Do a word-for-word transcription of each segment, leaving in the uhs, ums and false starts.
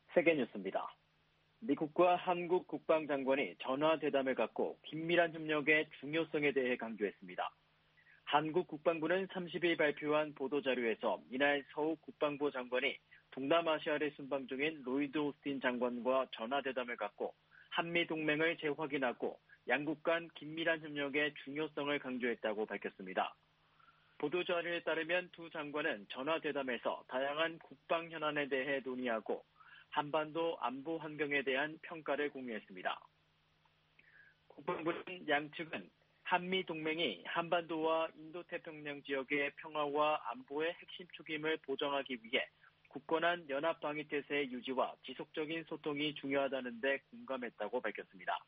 세계뉴스입니다. 미국과 한국 국방장관이 전화대담을 갖고 긴밀한 협력의 중요성에 대해 강조했습니다. 한국 국방부는 삼십일 발표한 보도자료에서 이날 서욱 국방부 장관이 동남아시아를 순방 중인 로이드 오스틴 장관과 전화대담을 갖고 한미동맹을 재확인하고 양국 간 긴밀한 협력의 중요성을 강조했다고 밝혔습니다. 보도자료에 따르면 두 장관은 전화대담에서 다양한 국방 현안에 대해 논의하고 한반도 안보 환경에 대한 평가를 공유했습니다. 국방부는 양측은 한미동맹이 한반도와 인도태평양 지역의 평화와 안보의 핵심 축임을 보장하기 위해 굳건한 연합방위태세의 유지와 지속적인 소통이 중요하다는 데 공감했다고 밝혔습니다.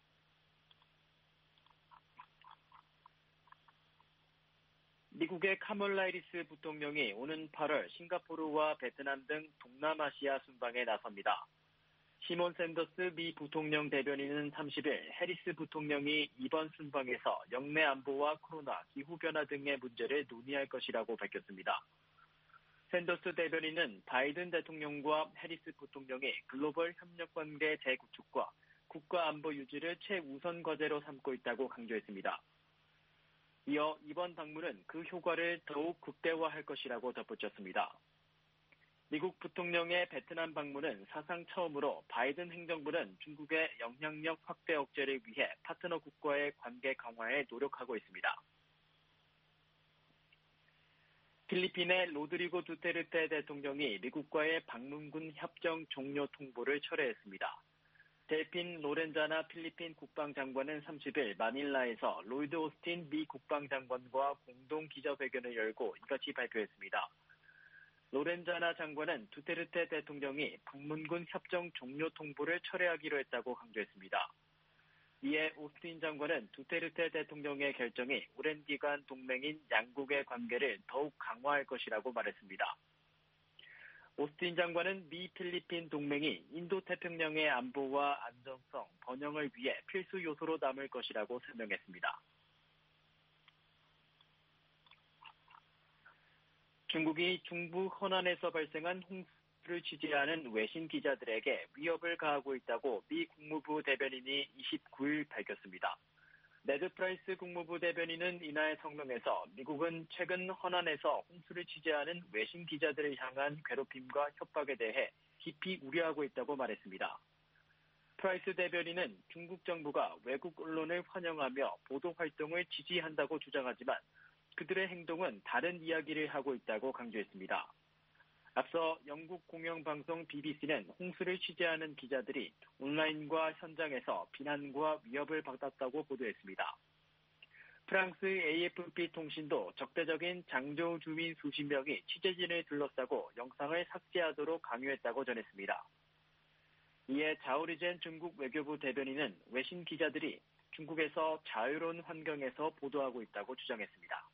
미국의 카멀라 해리스 부통령이 오는 팔월 싱가포르와 베트남 등 동남아시아 순방에 나섭니다. 시몬 샌더스 미 부통령 대변인은 삼십일 해리스 부통령이 이번 순방에서 영내 안보와 코로나, 기후변화 등의 문제를 논의할 것이라고 밝혔습니다. 샌더스 대변인은 바이든 대통령과 해리스 부통령이 글로벌 협력관계 재구축과 국가안보 유지를 최우선 과제로 삼고 있다고 강조했습니다. 이어 이번 방문은 그 효과를 더욱 극대화할 것이라고 덧붙였습니다. 미국 부통령의 베트남 방문은 사상 처음으로 바이든 행정부는 중국의 영향력 확대 억제를 위해 파트너 국가의 관계 강화에 노력하고 있습니다. 필리핀의 로드리고 두테르테 대통령이 미국과의 방문군 협정 종료 통보를 철회했습니다. 델핀 로렌자나 필리핀 국방장관은 삼십일 마닐라에서 로이드 오스틴 미 국방장관과 공동 기자회견을 열고 이같이 발표했습니다. 로렌자나 장관은 두테르테 대통령이 방문군 협정 종료 통보를 철회하기로 했다고 강조했습니다. 이에 오스틴 장관은 두테르테 대통령의 결정이 오랜 기간 동맹인 양국의 관계를 더욱 강화할 것이라고 말했습니다. 오스틴 장관은 미 필리핀 동맹이 인도태평양의 안보와 안정성, 번영을 위해 필수 요소로 남을 것이라고 설명했습니다. 중국이 중부 허난에서 발생한 홍수를 취재하는 외신 기자들에게 위협을 가하고 있다고 미 국무부 대변인이 이십구일 밝혔습니다. 네드 프라이스 국무부 대변인은 이날 성명에서 미국은 최근 허난에서 홍수를 취재하는 외신 기자들을 향한 괴롭힘과 협박에 대해 깊이 우려하고 있다고 말했습니다. 프라이스 대변인은 중국 정부가 외국 언론을 환영하며 보도 활동을 지지한다고 주장하지만 그들의 행동은 다른 이야기를 하고 있다고 강조했습니다. 앞서 영국 공영방송 비비씨는 홍수를 취재하는 기자들이 온라인과 현장에서 비난과 위협을 받았다고 보도했습니다. 프랑스 에이에프피 통신도 적대적인 장저우 주민 수십 명이 취재진을 둘러싸고 영상을 삭제하도록 강요했다고 전했습니다. 이에 자오리젠 중국 외교부 대변인은 외신 기자들이 중국에서 자유로운 환경에서 보도하고 있다고 주장했습니다.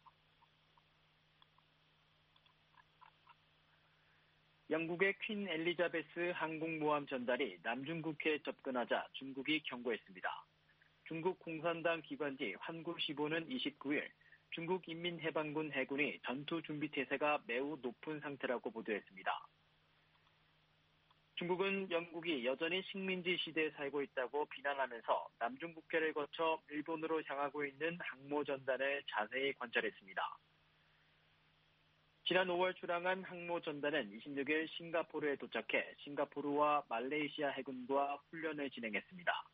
영국의 퀸 엘리자베스 항공모함 전달이 남중국해에 접근하자 중국이 경고했습니다. 중국 공산당 기관지 환구시보는 이십구일 중국 인민해방군 해군이 전투 준비 태세가 매우 높은 상태라고 보도했습니다. 중국은 영국이 여전히 식민지 시대에 살고 있다고 비난하면서 남중국해를 거쳐 일본으로 향하고 있는 항모 전단을 자세히 관찰했습니다. 지난 오월 출항한 항모 전단은 이십육일 싱가포르에 도착해 싱가포르와 말레이시아 해군과 훈련을 진행했습니다.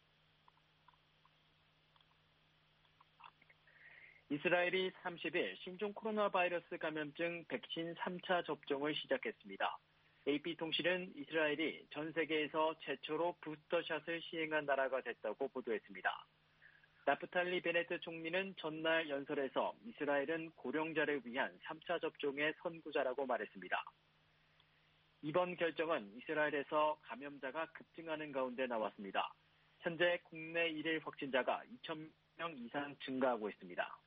이스라엘이 삼십일 신종 코로나 바이러스 감염증 백신 삼 차 접종을 시작했습니다. 에이피통신은 이스라엘이 전 세계에서 최초로 부스터샷을 시행한 나라가 됐다고 보도했습니다. 나프탈리 베네트 총리는 전날 연설에서 이스라엘은 고령자를 위한 삼 차 접종의 선구자라고 말했습니다. 이번 결정은 이스라엘에서 감염자가 급증하는 가운데 나왔습니다. 현재 국내 일일 확진자가 이천 명 이상 증가하고 있습니다.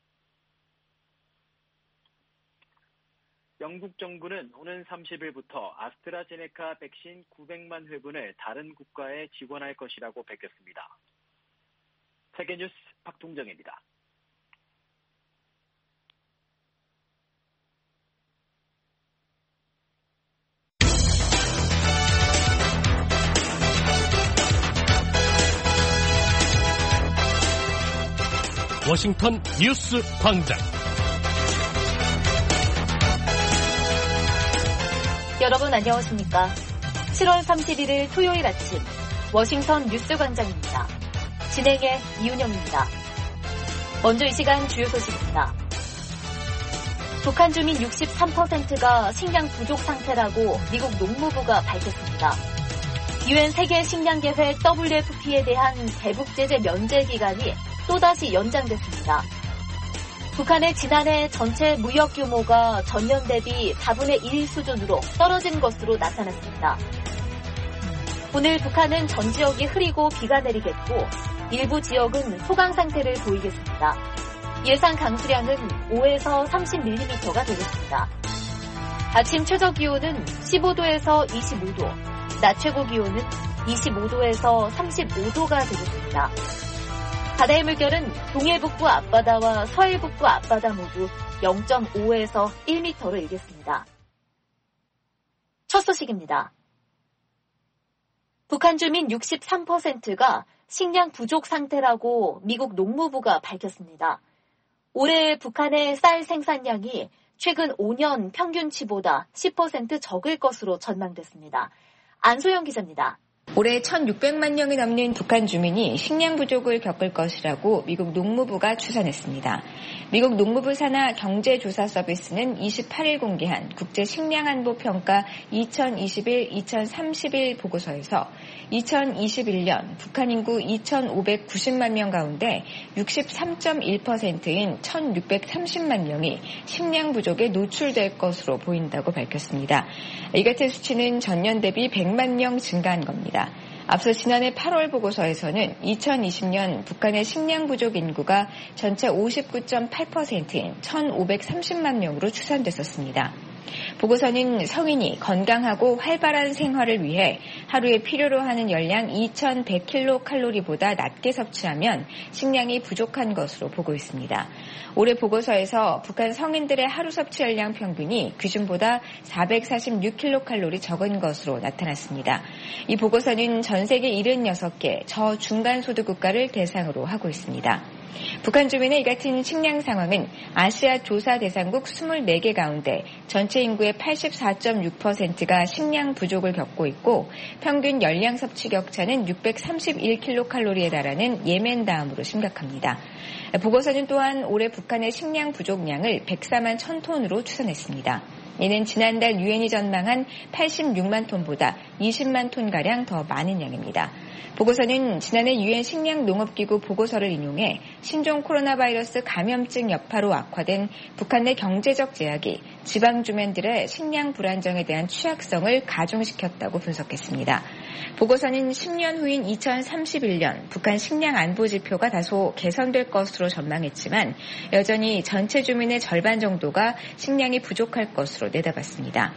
영국 정부는 오는 삼십일부터 아스트라제네카 백신 구백만 회분을 다른 국가에 지원할 것이라고 밝혔습니다. 세계뉴스 박동정입니다. 워싱턴 뉴스 광장. 여러분 안녕하십니까? 칠월 삼십일일 토요일 아침 워싱턴 뉴스 광장입니다. 진행의 이윤영입니다. 먼저 이 시간 주요 소식입니다. 북한 주민 육십삼 퍼센트가 식량 부족 상태라고 미국 농무부가 밝혔습니다. 유엔 세계 식량계획 더블유에프피에 대한 대북 제재 면제 기간이 또다시 연장됐습니다. 북한의 지난해 전체 무역 규모가 전년 대비 사분의 일 수준으로 떨어진 것으로 나타났습니다. 오늘 북한은 전 지역이 흐리고 비가 내리겠고 일부 지역은 소강 상태를 보이겠습니다. 예상 강수량은 오에서 삼십 밀리미터가 되겠습니다. 아침 최저 기온은 십오 도에서 이십오 도, 낮 최고 기온은 이십오 도에서 삼십오 도가 되겠습니다. 바다의 물결은 동해북부 앞바다와 서해북부 앞바다 모두 영 점 오에서 일 미터로 일겠습니다. 첫 소식입니다. 북한 주민 육십삼 퍼센트가 식량 부족 상태라고 미국 농무부가 밝혔습니다. 올해 북한의 쌀 생산량이 최근 오 년 평균치보다 십 퍼센트 적을 것으로 전망됐습니다. 안소영 기자입니다. 올해 천육백만 명이 넘는 북한 주민이 식량 부족을 겪을 것이라고 미국 농무부가 추산했습니다. 미국 농무부 산하 경제조사 서비스는 이십팔일 공개한 국제식량안보평가 이천이십일 이천삼십일 보고서에서 이천이십일년 북한 인구 이천오백구십만 명 가운데 육십삼 점 일 퍼센트인 천육백삼십만 명이 식량 부족에 노출될 것으로 보인다고 밝혔습니다. 이 같은 수치는 전년 대비 백만 명 증가한 겁니다. 앞서 지난해 팔월 보고서에서는 이천이십년 북한의 식량 부족 인구가 전체 오십구 점 팔 퍼센트인 천오백삼십만 명으로 추산됐었습니다. 보고서는 성인이 건강하고 활발한 생활을 위해 하루에 필요로 하는 열량 이천백 킬로칼로리보다 낮게 섭취하면 식량이 부족한 것으로 보고 있습니다. 올해 보고서에서 북한 성인들의 하루 섭취 열량 평균이 기준보다 사백사십육 킬로칼로리 적은 것으로 나타났습니다. 이 보고서는 전 세계 칠십육 개 저중간 소득 국가를 대상으로 하고 있습니다. 북한 주민의 이 같은 식량 상황은 아시아 조사 대상국 이십사 개 가운데 전체 인구의 팔십사 점 육 퍼센트가 식량 부족을 겪고 있고 평균 열량 섭취 격차는 육백삼십일 킬로칼로리에 달하는 예멘 다음으로 심각합니다. 보고서는 또한 올해 북한의 식량 부족량을 백사만 천 톤으로 추산했습니다. 이는 지난달 유엔이 전망한 팔십육만 톤보다 이십만 톤가량 더 많은 양입니다. 보고서는 지난해 유엔 식량농업기구 보고서를 인용해 신종 코로나 바이러스 감염증 여파로 악화된 북한 내 경제적 제약이 지방 주민들의 식량 불안정에 대한 취약성을 가중시켰다고 분석했습니다. 보고서는 십 년 후인 이천삼십일년 북한 식량 안보 지표가 다소 개선될 것으로 전망했지만 여전히 전체 주민의 절반 정도가 식량이 부족할 것으로 내다봤습니다.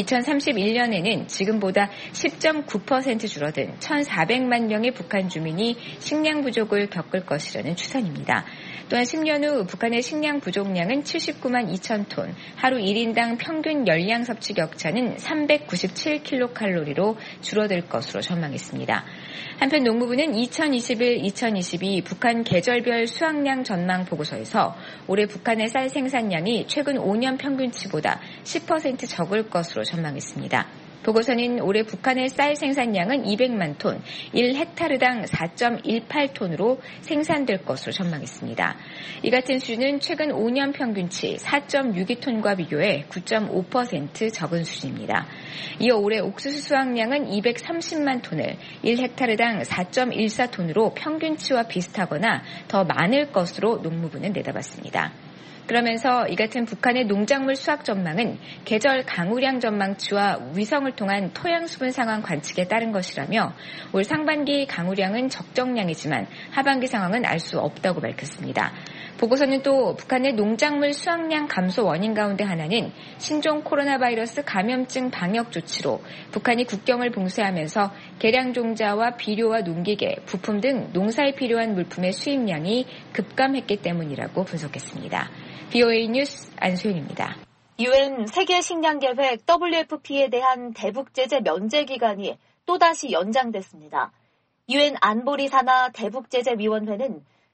이천삼십일년에는 지금보다 십 점 구 퍼센트 줄어든 천사백만 명의 북한 주민이 식량 부족을 겪을 것이라는 추산입니다. 또한 십 년 후 북한의 식량 부족량은 칠십구만 이천 톤, 하루 일 인당 평균 열량 섭취 격차는 삼백구십칠 킬로칼로리로 줄어들 것으로 전망했습니다. 한편 농무부는 이천이십일 이천이십이 북한 계절별 수확량 전망 보고서에서 올해 북한의 쌀 생산량이 최근 오 년 평균치보다 십 퍼센트 적을 것으로 전망했습니다. 보고서는 올해 북한의 쌀 생산량은 이백만 톤, 일 헥타르당 사 점 일팔 톤으로 생산될 것으로 전망했습니다. 이 같은 수준은 최근 오 년 평균치 사 점 육이 톤과 비교해 구 점 오 퍼센트 적은 수준입니다. 이어 올해 옥수수 수확량은 이백삼십만 톤을 일 헥타르당 사 점 일사 톤으로 평균치와 비슷하거나 더 많을 것으로 농무부는 내다봤습니다. 그러면서 이 같은 북한의 농작물 수확 전망은 계절 강우량 전망치와 위성을 통한 토양 수분 상황 관측에 따른 것이라며 올 상반기 강우량은 적정량이지만 하반기 상황은 알 수 없다고 밝혔습니다. 보고서는 또 북한의 농작물 수확량 감소 원인 가운데 하나는 신종 코로나 바이러스 감염증 방역 조치로 북한이 국경을 봉쇄하면서 개량 종자와 비료와 농기계, 부품 등 농사에 필요한 물품의 수입량이 급감했기 때문이라고 분석했습니다. 비오에이 뉴스 안소연입니다. 유엔 세계 식량 계획 더블유에프피에 대한 대북 제재 면제 기간이 또다시 연장됐습니다. 유엔 안보리 산하 대북 제재 위원회는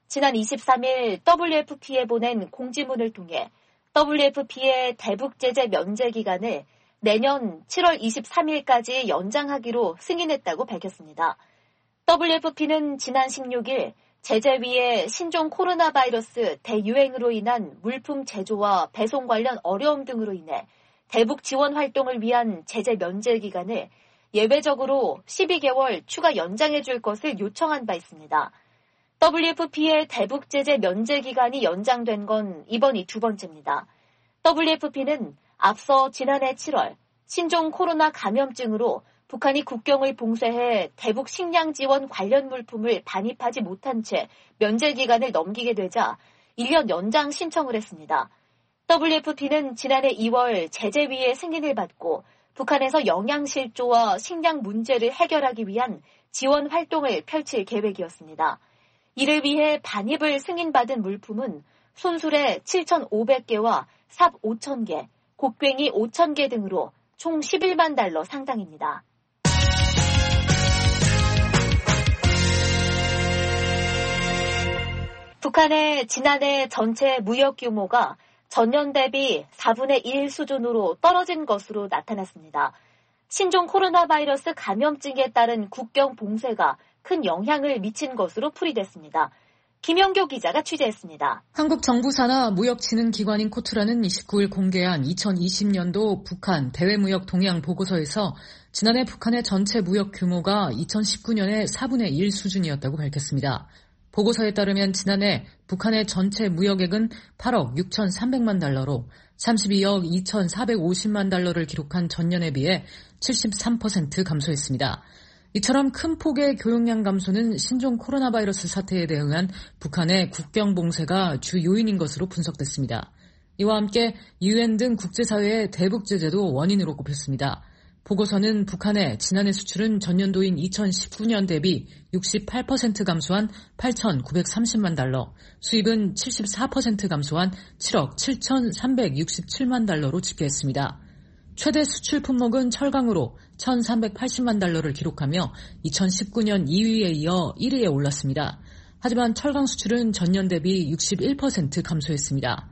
지난 이십삼일 더블유에프피에 보낸 공지문을 통해 더블유에프피의 대북 제재 면제 기간을 내년 칠월 이십삼일까지 연장하기로 승인했다고 밝혔습니다. 더블유에프피는 지난 십육일 제재위의 신종 코로나 바이러스 대유행으로 인한 물품 제조와 배송 관련 어려움 등으로 인해 대북 지원 활동을 위한 제재 면제 기간을 예외적으로 십이 개월 추가 연장해 줄 것을 요청한 바 있습니다. 더블유에프피의 대북 제재 면제 기간이 연장된 건 이번이 두 번째입니다. 더블유에프피는 앞서 지난해 칠월 신종 코로나 감염증으로 북한이 국경을 봉쇄해 대북 식량 지원 관련 물품을 반입하지 못한 채 면제 기간을 넘기게 되자 일 년 연장 신청을 했습니다. 더블유에프피는 지난해 이월 제재위의 승인을 받고 북한에서 영양실조와 식량 문제를 해결하기 위한 지원 활동을 펼칠 계획이었습니다. 이를 위해 반입을 승인받은 물품은 손수레 칠천오백 개와 삽 오천 개, 곡괭이 오천 개 등으로 총 십일만 달러 상당입니다. 북한의 지난해 전체 무역 규모가 전년 대비 사분의 일 수준으로 떨어진 것으로 나타났습니다. 신종 코로나 바이러스 감염증에 따른 국경 봉쇄가 큰 영향을 미친 것으로 풀이됐습니다. 김영교 기자가 취재했습니다. 한국 정부 산하 무역진흥기관인 코트라는 이십구일 공개한 이천이십년도 북한 대외무역 동향 보고서에서 지난해 북한의 전체 무역 규모가 이천십구년의 사분의 일 수준이었다고 밝혔습니다. 보고서에 따르면 지난해 북한의 전체 무역액은 팔억 육천삼백만 달러로 삼십이억 이천사백오십만 달러를 기록한 전년에 비해 칠십삼 퍼센트 감소했습니다. 이처럼 큰 폭의 교역량 감소는 신종 코로나 바이러스 사태에 대응한 북한의 국경 봉쇄가 주 요인인 것으로 분석됐습니다. 이와 함께 유엔 등 국제사회의 대북 제재도 원인으로 꼽혔습니다. 보고서는 북한의 지난해 수출은 전년도인 이천십구년 대비 육십팔 퍼센트 감소한 팔천구백삼십만 달러, 수입은 칠십사 퍼센트 감소한 칠억 칠천삼백육십칠만 달러로 집계했습니다. 최대 수출 품목은 철강으로 천삼백팔십만 달러를 기록하며 이천십구년 이위에 이어 일 위에 올랐습니다. 하지만 철강 수출은 전년 대비 육십일 퍼센트 감소했습니다.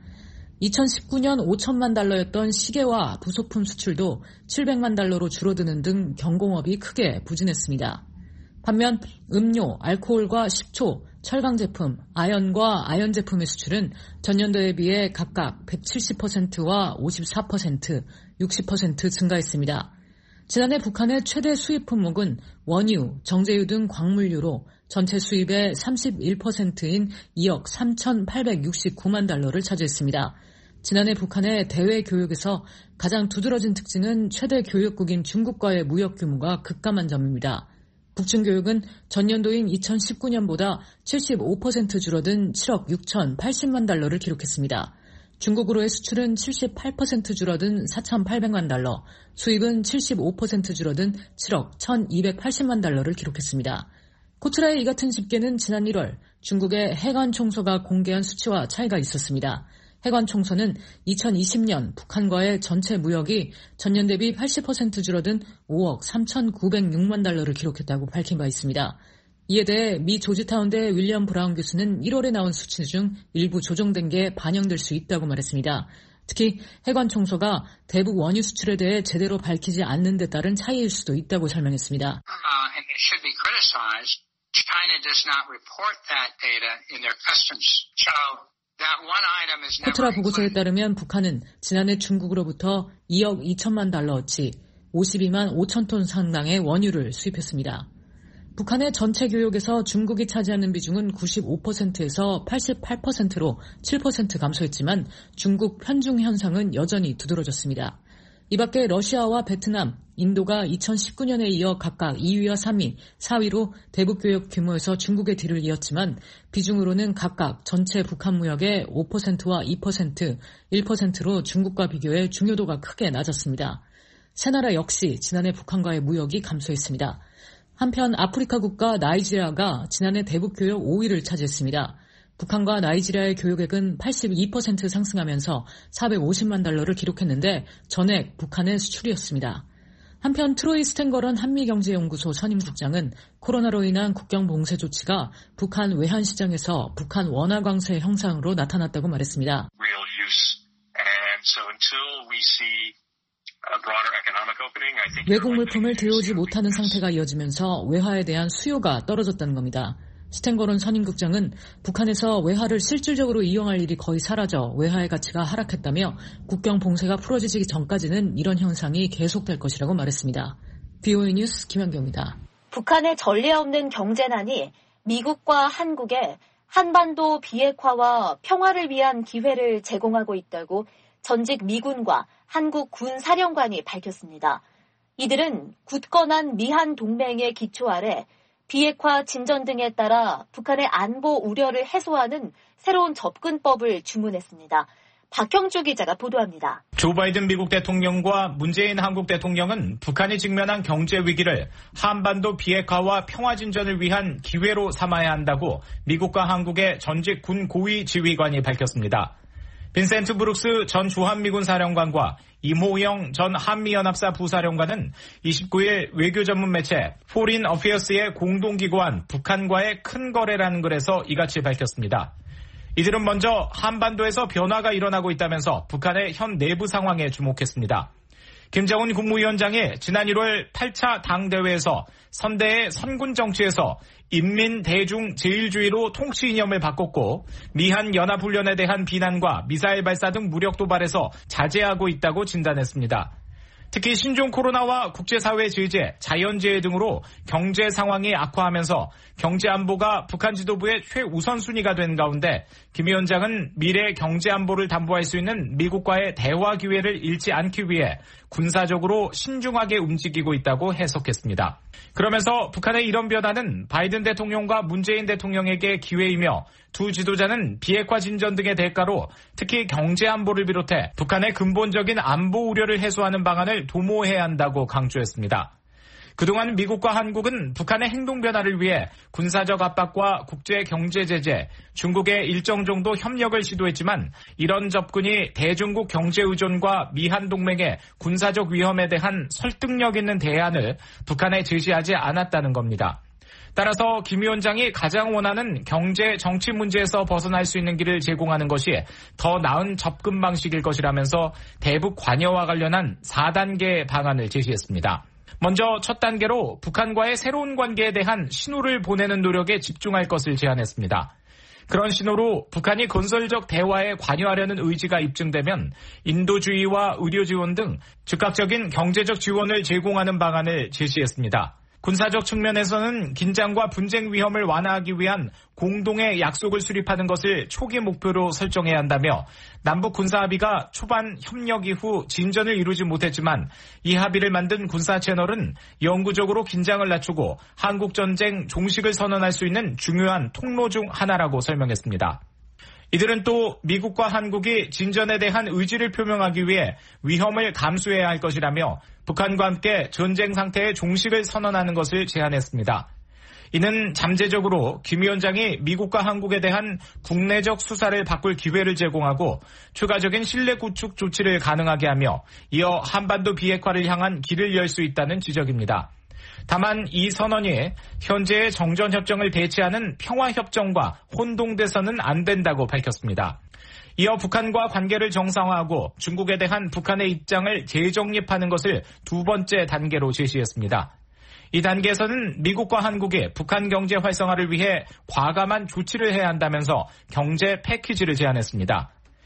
이천십구년 오천만 달러였던 시계와 부속품 수출도 칠백만 달러로 줄어드는 등 경공업이 크게 부진했습니다. 반면 음료, 알코올과 식초, 철강 제품, 아연과 아연 제품의 수출은 전년도에 비해 각각 백칠십 퍼센트와 오십사 퍼센트, 육십 퍼센트 증가했습니다. 지난해 북한의 최대 수입 품목은 원유, 정제유 등 광물유로 전체 수입의 삼십일 퍼센트인 이억 삼천팔백육십구만 달러를 차지했습니다. 지난해 북한의 대외 교역에서 가장 두드러진 특징은 최대 교역국인 중국과의 무역 규모가 급감한 점입니다. 북중 교역은 전년도인 이천십구년보다 칠십오 퍼센트 줄어든 칠억 육천팔십만 달러를 기록했습니다. 중국으로의 수출은 칠십팔 퍼센트 줄어든 사천팔백만 달러, 수입은 칠십오 퍼센트 줄어든 칠억 천이백팔십만 달러를 기록했습니다. 코트라의 이 같은 집계는 지난 일월 중국의 해관 총서가 공개한 수치와 차이가 있었습니다. 해관 총서는 이천이십년 북한과의 전체 무역이 전년 대비 팔십 퍼센트 줄어든 오억 삼천구백육만 달러를 기록했다고 밝힌 바 있습니다. 이에 대해 미 조지타운대 윌리엄 브라운 교수는 일월에 나온 수치 중 일부 조정된 게 반영될 수 있다고 말했습니다. 특히 해관 총서가 대북 원유 수출에 대해 제대로 밝히지 않는 데 따른 차이일 수도 있다고 설명했습니다. Uh, and it should be criticized. China does not report that data in their customs. So 코트라 보고서에 따르면 북한은 지난해 중국으로부터 이억 이천만 달러어치 오십이만 오천 톤 상당의 원유를 수입했습니다. 북한의 전체 교역에서 중국이 차지하는 비중은 구십오 퍼센트에서 팔십팔 퍼센트로 칠 퍼센트 감소했지만 중국 편중 현상은 여전히 두드러졌습니다. 이 밖에 러시아와 베트남, 인도가 이천십구년에 이어 각각 이위와 삼위, 사위로 대북교역 규모에서 중국의 뒤를 이었지만 비중으로는 각각 전체 북한 무역의 오 퍼센트와 이 퍼센트, 일 퍼센트로 중국과 비교해 중요도가 크게 낮았습니다. 세 나라 역시 지난해 북한과의 무역이 감소했습니다. 한편 아프리카 국가 나이지리아가 지난해 대북교역 오위를 차지했습니다. 북한과 나이지리아의 교역액은 팔십이 퍼센트 상승하면서 사백오십만 달러를 기록했는데 전액 북한의 수출이었습니다. 한편 트로이 스탠거런 한미경제연구소 선임국장은 코로나로 인한 국경 봉쇄 조치가 북한 외환 시장에서 북한 원화 강세 형상으로 나타났다고 말했습니다. 외국 물품을 들여오지 못하는 상태가 이어지면서 외화에 대한 수요가 떨어졌다는 겁니다. 스탠거런 선임국장은 북한에서 외화를 실질적으로 이용할 일이 거의 사라져 외화의 가치가 하락했다며 국경 봉쇄가 풀어지기 전까지는 이런 현상이 계속될 것이라고 말했습니다. 비오이 뉴스 김현경입니다. 북한의 전례 없는 경제난이 미국과 한국에 한반도 비핵화와 평화를 위한 기회를 제공하고 있다고 전직 미군과 한국 군 사령관이 밝혔습니다. 이들은 굳건한 미한 동맹의 기초 아래 비핵화 진전 등에 따라 북한의 안보 우려를 해소하는 새로운 접근법을 주문했습니다. 박형주 기자가 보도합니다. 조 바이든 미국 대통령과 문재인 한국 대통령은 북한이 직면한 경제 위기를 한반도 비핵화와 평화 진전을 위한 기회로 삼아야 한다고 미국과 한국의 전직 군 고위 지휘관이 밝혔습니다. 빈센트 브룩스 전 주한미군 사령관과 임호영 전 한미연합사 부사령관은 이십구일 외교 전문 매체 포린 어피어스의 공동기고한 북한과의 큰 거래라는 글에서 이같이 밝혔습니다. 이들은 먼저 한반도에서 변화가 일어나고 있다면서 북한의 현 내부 상황에 주목했습니다. 김정은 국무위원장이 지난 일월 팔 차 당대회에서 선대의 선군 정치에서 인민 대중 제일주의로 통치 이념을 바꿨고 미한 연합훈련에 대한 비난과 미사일 발사 등 무력 도발에서 자제하고 있다고 진단했습니다. 특히 신종 코로나와 국제사회 제재, 자연재해 등으로 경제 상황이 악화하면서 경제 안보가 북한 지도부의 최우선순위가 된 가운데 김 위원장은 미래 경제 안보를 담보할 수 있는 미국과의 대화 기회를 잃지 않기 위해 군사적으로 신중하게 움직이고 있다고 해석했습니다. 그러면서 북한의 이런 변화는 바이든 대통령과 문재인 대통령에게 기회이며 두 지도자는 비핵화 진전 등의 대가로 특히 경제 안보를 비롯해 북한의 근본적인 안보 우려를 해소하는 방안을 도모해야 한다고 강조했습니다. 그동안 미국과 한국은 북한의 행동 변화를 위해 군사적 압박과 국제 경제 제재, 중국의 일정 정도 협력을 시도했지만 이런 접근이 대중국 경제 의존과 미한 동맹의 군사적 위험에 대한 설득력 있는 대안을 북한에 제시하지 않았다는 겁니다. 따라서 김 위원장이 가장 원하는 경제 정치 문제에서 벗어날 수 있는 길을 제공하는 것이 더 나은 접근 방식일 것이라면서 대북 관여와 관련한 사 단계 방안을 제시했습니다. 먼저 첫 단계로 북한과의 새로운 관계에 대한 신호를 보내는 노력에 집중할 것을 제안했습니다. 그런 신호로 북한이 건설적 대화에 관여하려는 의지가 입증되면 인도주의와 의료 지원 등 즉각적인 경제적 지원을 제공하는 방안을 제시했습니다. 군사적 측면에서는 긴장과 분쟁 위험을 완화하기 위한 공동의 약속을 수립하는 것을 초기 목표로 설정해야 한다며 남북 군사 합의가 초반 협력 이후 진전을 이루지 못했지만 이 합의를 만든 군사 채널은 영구적으로 긴장을 낮추고 한국전쟁 종식을 선언할 수 있는 중요한 통로 중 하나라고 설명했습니다. 이들은 또 미국과 한국이 진전에 대한 의지를 표명하기 위해 위험을 감수해야 할 것이라며 북한과 함께 전쟁 상태의 종식을 선언하는 것을 제안했습니다. 이는 잠재적으로 김 위원장이 미국과 한국에 대한 국내적 수사를 바꿀 기회를 제공하고 추가적인 신뢰 구축 조치를 가능하게 하며 이어 한반도 비핵화를 향한 길을 열 수 있다는 지적입니다. 다만 이 선언이 현재의 정전협정을 배치하는 평화협정과 혼동돼서는 안 된다고 밝혔습니다. 이어 북한과 관계를 정상화하고 중국에 대한 북한의 입장을 재정립하는 것을 두 번째 단계로 제시했습니다. 이 단계에서는 미국과 한국이 북한 경제 활성화를 위해 과감한 조치를 해야 한다면서 경제 패키지를 제안했습니다.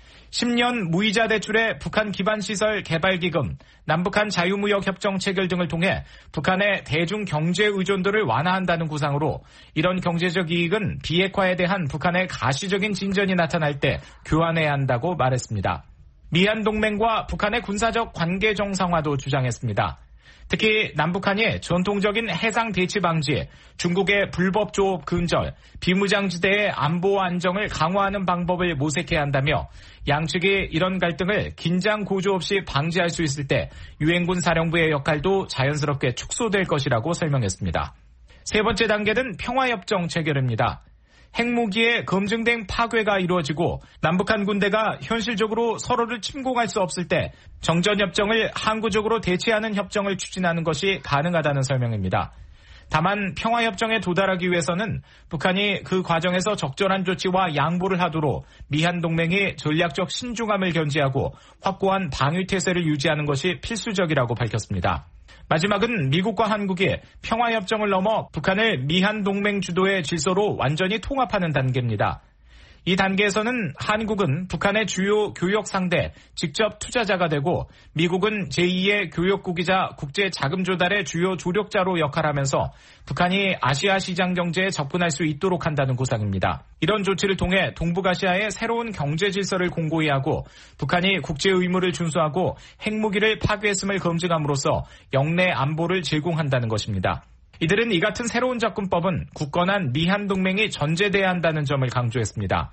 십 년 무이자 대출의 북한 기반시설 개발기금, 남북한 자유무역협정 체결 등을 통해 북한의 대중 경제 의존도를 완화한다는 구상으로 이런 경제적 이익은 비핵화에 대한 북한의 가시적인 진전이 나타날 때 교환해야 한다고 말했습니다. 미한 동맹과 북한의 군사적 관계 정상화도 주장했습니다. 특히 남북한이 전통적인 해상 대치 방지, 중국의 불법 조업 근절, 비무장지대의 안보 안정을 강화하는 방법을 모색해야 한다며 양측이 이런 갈등을 긴장 고조 없이 방지할 수 있을 때 유엔군 사령부의 역할도 자연스럽게 축소될 것이라고 설명했습니다. 세 번째 단계는 평화협정 체결입니다. 핵무기의 검증된 파괴가 이루어지고 남북한 군대가 현실적으로 서로를 침공할 수 없을 때 정전협정을 항구적으로 대체하는 협정을 추진하는 것이 가능하다는 설명입니다. 다만 평화협정에 도달하기 위해서는 북한이 그 과정에서 적절한 조치와 양보를 하도록 미한 동맹이 전략적 신중함을 견지하고 확고한 방위태세를 유지하는 것이 필수적이라고 밝혔습니다. 마지막은 미국과 한국이 평화협정을 넘어 북한을 미한 동맹 주도의 질서로 완전히 통합하는 단계입니다. 이 단계에서는 한국은 북한의 주요 교역 상대, 직접 투자자가 되고 미국은 제이의 교역국이자 국제 자금 조달의 주요 조력자로 역할하면서 북한이 아시아 시장 경제에 접근할 수 있도록 한다는 구상입니다. 이런 조치를 통해 동북아시아의 새로운 경제 질서를 공고히 하고 북한이 국제 의무를 준수하고 핵무기를 파괴했음을 검증함으로써 영내 안보를 제공한다는 것입니다. 이들은 이 같은 새로운 접근법은 굳건한 미한 동맹이 전제돼야 한다는 점을 강조했습니다.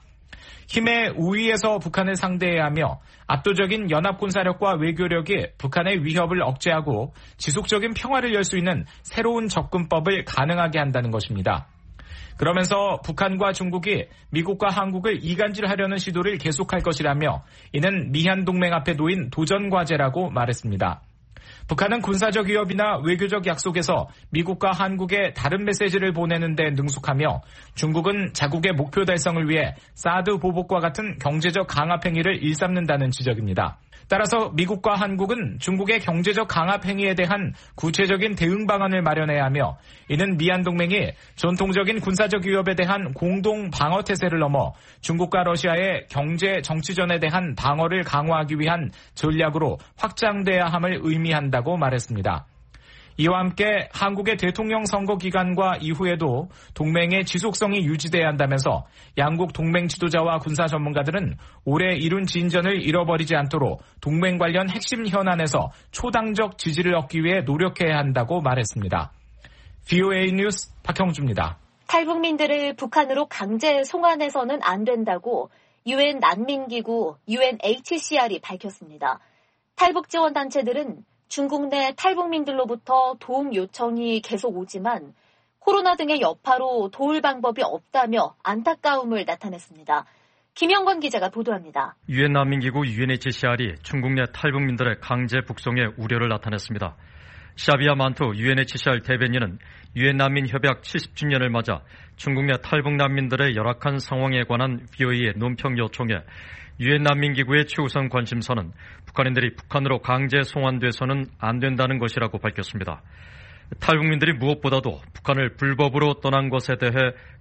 힘의 우위에서 북한을 상대해야 하며 압도적인 연합군사력과 외교력이 북한의 위협을 억제하고 지속적인 평화를 열 수 있는 새로운 접근법을 가능하게 한다는 것입니다. 그러면서 북한과 중국이 미국과 한국을 이간질하려는 시도를 계속할 것이라며 이는 미한 동맹 앞에 놓인 도전 과제라고 말했습니다. 북한은 군사적 위협이나 외교적 약속에서 미국과 한국에 다른 메시지를 보내는 데 능숙하며 중국은 자국의 목표 달성을 위해 사드 보복과 같은 경제적 강압 행위를 일삼는다는 지적입니다. 따라서 미국과 한국은 중국의 경제적 강압 행위에 대한 구체적인 대응 방안을 마련해야 하며 이는 미한 동맹이 전통적인 군사적 위협에 대한 공동 방어 태세를 넘어 중국과 러시아의 경제 정치전에 대한 방어를 강화하기 위한 전략으로 확장돼야 함을 의미한다고 말했습니다. 이와 함께 한국의 대통령 선거 기간과 이후에도 동맹의 지속성이 유지돼야 한다면서 양국 동맹 지도자와 군사 전문가들은 올해 이룬 진전을 잃어버리지 않도록 동맹 관련 핵심 현안에서 초당적 지지를 얻기 위해 노력해야 한다고 말했습니다. 브이오에이 뉴스 박형주입니다. 탈북민들을 북한으로 강제 송환해서는 안 된다고 유엔 난민기구 유엔에이치씨알이 밝혔습니다. 탈북 지원 단체들은 중국 내 탈북민들로부터 도움 요청이 계속 오지만 코로나 등의 여파로 도울 방법이 없다며 안타까움을 나타냈습니다. 김영건 기자가 보도합니다. 유엔 난민기구 유엔에이치씨알이 중국 내 탈북민들의 강제 북송에 우려를 나타냈습니다. 샤비아 만투 유엔에이치씨알 대변인은 유엔 난민 협약 칠십 주년을 맞아 중국 내 탈북 난민들의 열악한 상황에 관한 브이오에이의 논평 요청에 유엔 난민기구의 최우선 관심사는 북한인들이 북한으로 강제 송환돼서는 안 된다는 것이라고 밝혔습니다. 탈북민들이 무엇보다도 북한을 불법으로 떠난 것에 대해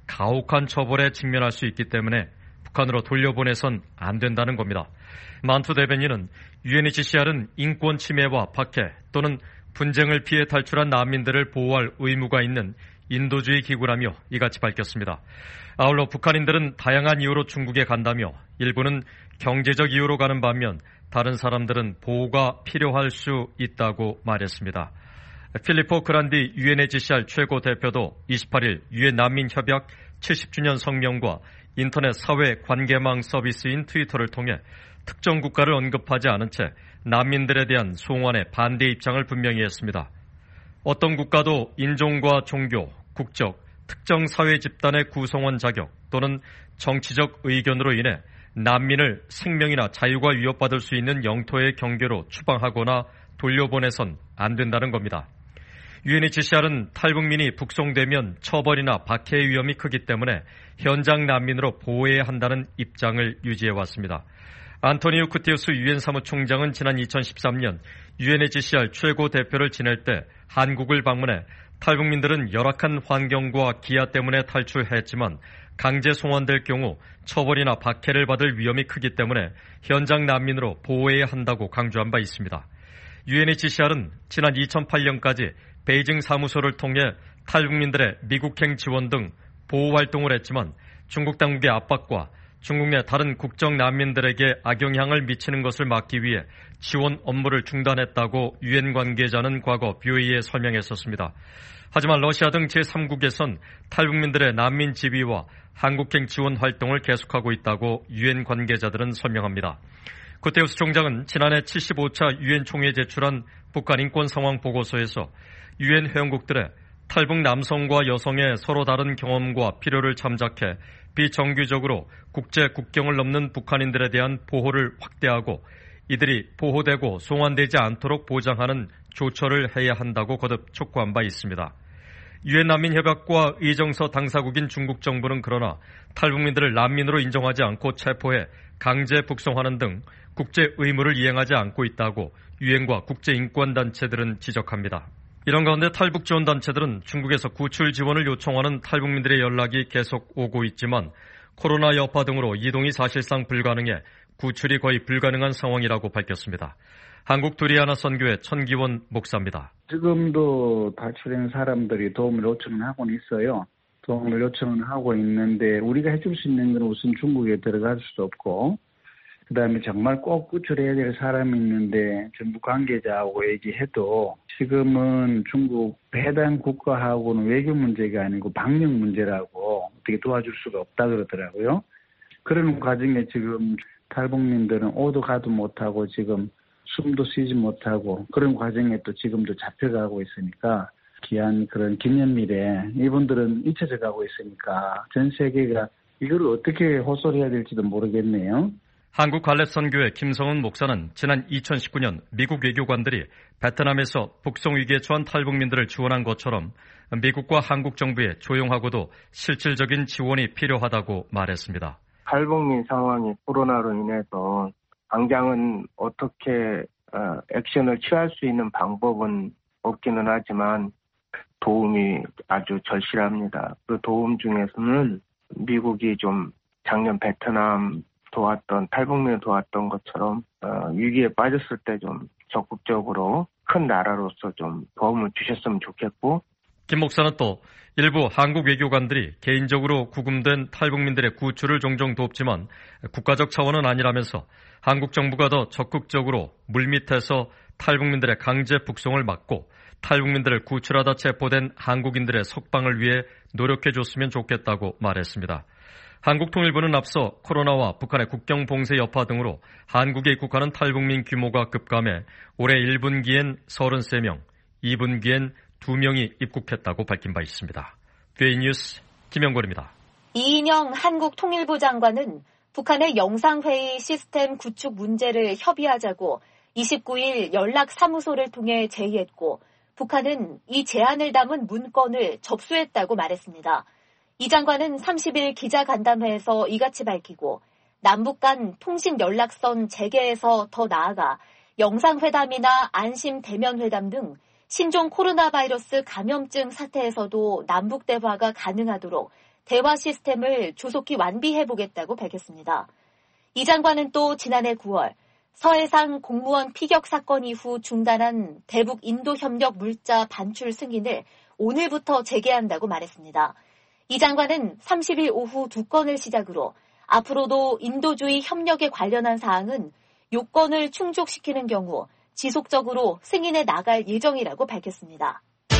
가혹한 처벌에 직면할 수 있기 때문에 북한으로 돌려보내선 안 된다는 겁니다. 만투 대변인은 유엔에이치씨알은 인권 침해와 박해 또는 분쟁을 피해 탈출한 난민들을 보호할 의무가 있는 인도주의 기구라며 이같이 밝혔습니다. 아울러 북한인들은 다양한 이유로 중국에 간다며 일부는 경제적 이유로 가는 반면 다른 사람들은 보호가 필요할 수 있다고 말했습니다. 필리포 그란디 유엔에이치씨알 최고 대표도 이십팔 일 유엔 난민협약 칠십 주년 성명과 인터넷 사회 관계망 서비스인 트위터를 통해 특정 국가를 언급하지 않은 채 난민들에 대한 송환에 반대 입장을 분명히 했습니다. 어떤 국가도 인종과 종교, 국적, 특정 사회 집단의 구성원 자격 또는 정치적 의견으로 인해 난민을 생명이나 자유가 위협받을 수 있는 영토의 경계로 추방하거나 돌려보내선 안 된다는 겁니다. 유엔에이치씨알은 탈북민이 북송되면 처벌이나 박해의 위험이 크기 때문에 현장 난민으로 보호해야 한다는 입장을 유지해왔습니다. 안토니오 구테우스 유엔 사무총장은 지난 이천십삼 년 유엔에이치씨알 최고 대표를 지낼 때 한국을 방문해 탈북민들은 열악한 환경과 기아 때문에 탈출했지만 강제 송환될 경우 처벌이나 박해를 받을 위험이 크기 때문에 현장 난민으로 보호해야 한다고 강조한 바 있습니다. 유엔에이치씨알은 지난 이천팔 년까지 베이징 사무소를 통해 탈북민들의 미국행 지원 등 보호 활동을 했지만 중국 당국의 압박과 중국 내 다른 국적 난민들에게 악영향을 미치는 것을 막기 위해 지원 업무를 중단했다고 유엔 관계자는 과거 브이오에이에 설명했었습니다. 하지만 러시아 등 제삼 국에선 탈북민들의 난민 지위와 한국행 지원 활동을 계속하고 있다고 유엔 관계자들은 설명합니다. 구테우스 총장은 지난해 칠십오 차 유엔 총회에 제출한 북한 인권 상황 보고서에서 유엔 회원국들의 탈북 남성과 여성의 서로 다른 경험과 필요를 참작해 비정규적으로 국제 국경을 넘는 북한인들에 대한 보호를 확대하고 이들이 보호되고 송환되지 않도록 보장하는 조처를 해야 한다고 거듭 촉구한 바 있습니다. 유엔 난민협약과 의정서 당사국인 중국 정부는 그러나 탈북민들을 난민으로 인정하지 않고 체포해 강제 북송하는 등 국제 의무를 이행하지 않고 있다고 유엔과 국제인권단체들은 지적합니다. 이런 가운데 탈북 지원단체들은 중국에서 구출 지원을 요청하는 탈북민들의 연락이 계속 오고 있지만 코로나 여파 등으로 이동이 사실상 불가능해 구출이 거의 불가능한 상황이라고 밝혔습니다. 한국 두리아나 선교회 천기원 목사입니다. 지금도 탈출한 사람들이 도움을 요청을 하고는 있어요. 도움을 요청을 하고 있는데 우리가 해줄 수 있는 건 우선 중국에 들어갈 수도 없고 그다음에 정말 꼭 구출해야 될 사람이 있는데 정부 관계자하고 얘기해도 지금은 중국 해당 국가하고는 외교 문제가 아니고 방역 문제라고 어떻게 도와줄 수가 없다 그러더라고요. 그런 과정에 지금 탈북민들은 오도 가도 못하고 지금 숨도 쉬지 못하고 그런 과정에 또 지금도 잡혀가고 있으니까 귀한 그런 기념일에 이분들은 잊혀져 가고 있으니까 전 세계가 이걸 어떻게 호소를 해야 될지도 모르겠네요. 한국 갈렙선교회 김성훈 목사는 지난 이천십구 년 미국 외교관들이 베트남에서 북송 위기에 처한 탈북민들을 지원한 것처럼 미국과 한국 정부의 조용하고도 실질적인 지원이 필요하다고 말했습니다. 탈북민 상황이 코로나로 인해서 당장은 어떻게 어, 액션을 취할 수 있는 방법은 없기는 하지만 도움이 아주 절실합니다. 그 도움 중에서는 미국이 좀 작년 베트남 도왔던 탈북민을 도왔던 것처럼 어, 위기에 빠졌을 때 좀 적극적으로 큰 나라로서 좀 도움을 주셨으면 좋겠고 김 목사는 또 일부 한국 외교관들이 개인적으로 구금된 탈북민들의 구출을 종종 돕지만 국가적 차원은 아니라면서 한국 정부가 더 적극적으로 물밑에서 탈북민들의 강제 북송을 막고 탈북민들을 구출하다 체포된 한국인들의 석방을 위해 노력해줬으면 좋겠다고 말했습니다. 한국통일부는 앞서 코로나와 북한의 국경 봉쇄 여파 등으로 한국에 입국하는 탈북민 규모가 급감해 올해 일 분기엔 서른세 명, 이 분기엔 두 명이 입국했다고 밝힌 바 있습니다. 뷰이 뉴스 김영걸입니다. 이인영 한국통일부 장관은 북한의 영상회의 시스템 구축 문제를 협의하자고 이십구 일 연락사무소를 통해 제의했고 북한은 이 제안을 담은 문건을 접수했다고 말했습니다. 이 장관은 삼십 일 기자간담회에서 이같이 밝히고 남북 간 통신연락선 재개에서 더 나아가 영상회담이나 안심대면회담 등 신종 코로나 바이러스 감염증 사태에서도 남북 대화가 가능하도록 대화 시스템을 조속히 완비해보겠다고 밝혔습니다. 이 장관은 또 지난해 구월 서해상 공무원 피격 사건 이후 중단한 대북 인도협력 물자 반출 승인을 오늘부터 재개한다고 말했습니다. 이 장관은 삼십 일 오후 두 건을 시작으로 앞으로도 인도주의 협력에 관련한 사항은 요건을 충족시키는 경우 지속적으로 승인해 나갈 예정이라고 밝혔습니다.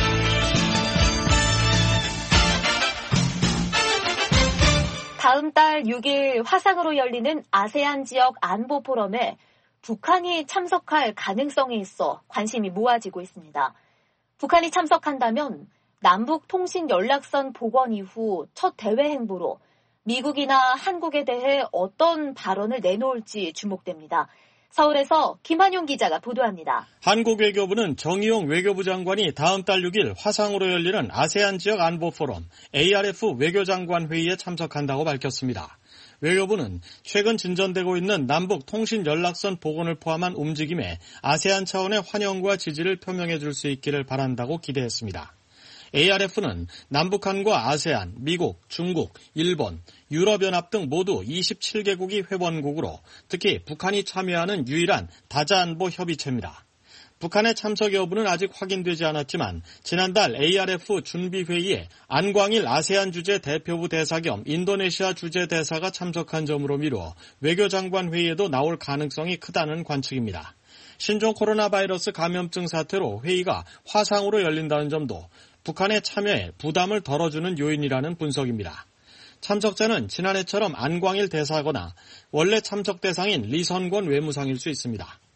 다음 달 육 일 화상으로 열리는 아세안 지역 안보 포럼에 북한이 참석할 가능성이 있어 관심이 모아지고 있습니다. 북한이 참석한다면 남북 통신 연락선 복원 이후 첫 대외 행보로 미국이나 한국에 대해 어떤 발언을 내놓을지 주목됩니다. 서울에서 김한용 기자가 보도합니다. 한국 외교부는 정의용 외교부 장관이 다음 달 육 일 화상으로 열리는 아세안 지역 안보 포럼 에이알에프 외교장관 회의에 참석한다고 밝혔습니다. 외교부는 최근 진전되고 있는 남북 통신 연락선 복원을 포함한 움직임에 아세안 차원의 환영과 지지를 표명해 줄 수 있기를 바란다고 기대했습니다. 에이알에프는 남북한과 아세안, 미국, 중국, 일본, 유럽연합 등 모두 이십칠 개국이 회원국으로 특히 북한이 참여하는 유일한 다자안보 협의체입니다. 북한의 참석 여부는 아직 확인되지 않았지만 지난달 에이알에프 준비회의에 안광일 아세안 주재 대표부 대사 겸 인도네시아 주재 대사가 참석한 점으로 미뤄 외교장관 회의에도 나올 가능성이 크다는 관측입니다. 신종 코로나 바이러스 감염증 사태로 회의가 화상으로 열린다는 점도 북한의 참여에 부담을 덜어주는 요인이라는 분석입니다. 참석자는 지난해처럼 안광일 대사거나 원래 참석 대상인 리선권 외무상일 수 있습니다.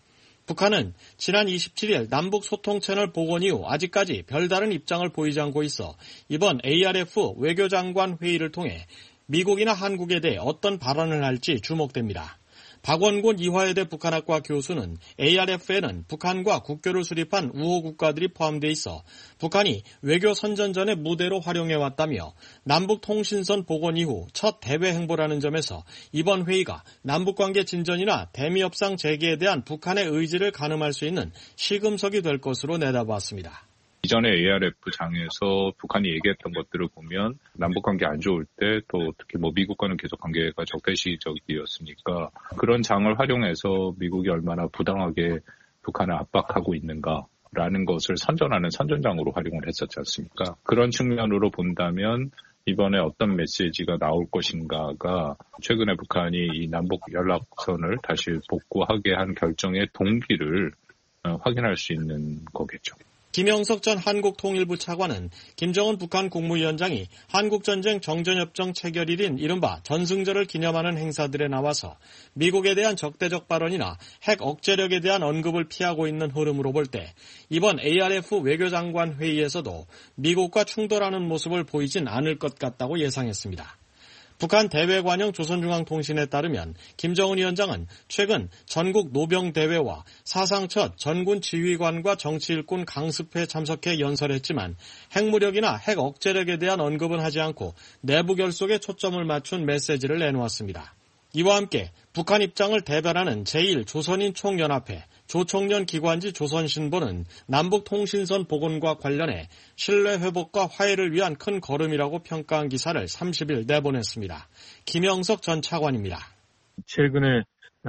북한은 지난 이십칠일 남북 소통 채널 복원 이후 아직까지 별다른 입장을 보이지 않고 있어 이번 에이알에프 외교장관 회의를 통해 미국이나 한국에 대해 어떤 발언을 할지 주목됩니다. 박원곤 이화여대 북한학과 교수는 에이알에프에는 북한과 국교를 수립한 우호 국가들이 포함되어 있어 북한이 외교 선전전의 무대로 활용해왔다며 남북 통신선 복원 이후 첫 대외 행보라는 점에서 이번 회의가 남북관계 진전이나 대미협상 재개에 대한 북한의 의지를 가늠할 수 있는 시금석이 될 것으로 내다봤습니다. 이전에 에이알에프 장에서 북한이 얘기했던 것들을 보면 남북관계 안 좋을 때 또 특히 뭐 미국과는 계속 관계가 적대시적이었으니까 그런 장을 활용해서 미국이 얼마나 부당하게 북한을 압박하고 있는가라는 것을 선전하는 선전장으로 활용을 했었지 않습니까? 그런 측면으로 본다면 이번에 어떤 메시지가 나올 것인가가 최근에 북한이 이 남북 연락선을 다시 복구하게 한 결정의 동기를 확인할 수 있는 거겠죠. 김영석 전 한국통일부 차관은 김정은 북한 국무위원장이 한국전쟁 정전협정 체결일인 이른바 전승절을 기념하는 행사들에 나와서 미국에 대한 적대적 발언이나 핵 억제력에 대한 언급을 피하고 있는 흐름으로 볼 때 이번 에이알에프 외교장관 회의에서도 미국과 충돌하는 모습을 보이진 않을 것 같다고 예상했습니다. 북한 대외관영 조선중앙통신에 따르면 김정은 위원장은 최근 전국 노병대회와 사상 첫 전군 지휘관과 정치일꾼 강습회에 참석해 연설했지만 핵무력이나 핵 억제력에 대한 언급은 하지 않고 내부 결속에 초점을 맞춘 메시지를 내놓았습니다. 이와 함께 북한 입장을 대변하는 제일 조선인 총연합회 조총련 기관지 조선신보는 남북통신선 복원과 관련해 신뢰 회복과 화해를 위한 큰 걸음이라고 평가한 기사를 삼십일 내보냈습니다. 김영석 전 차관입니다. 최근에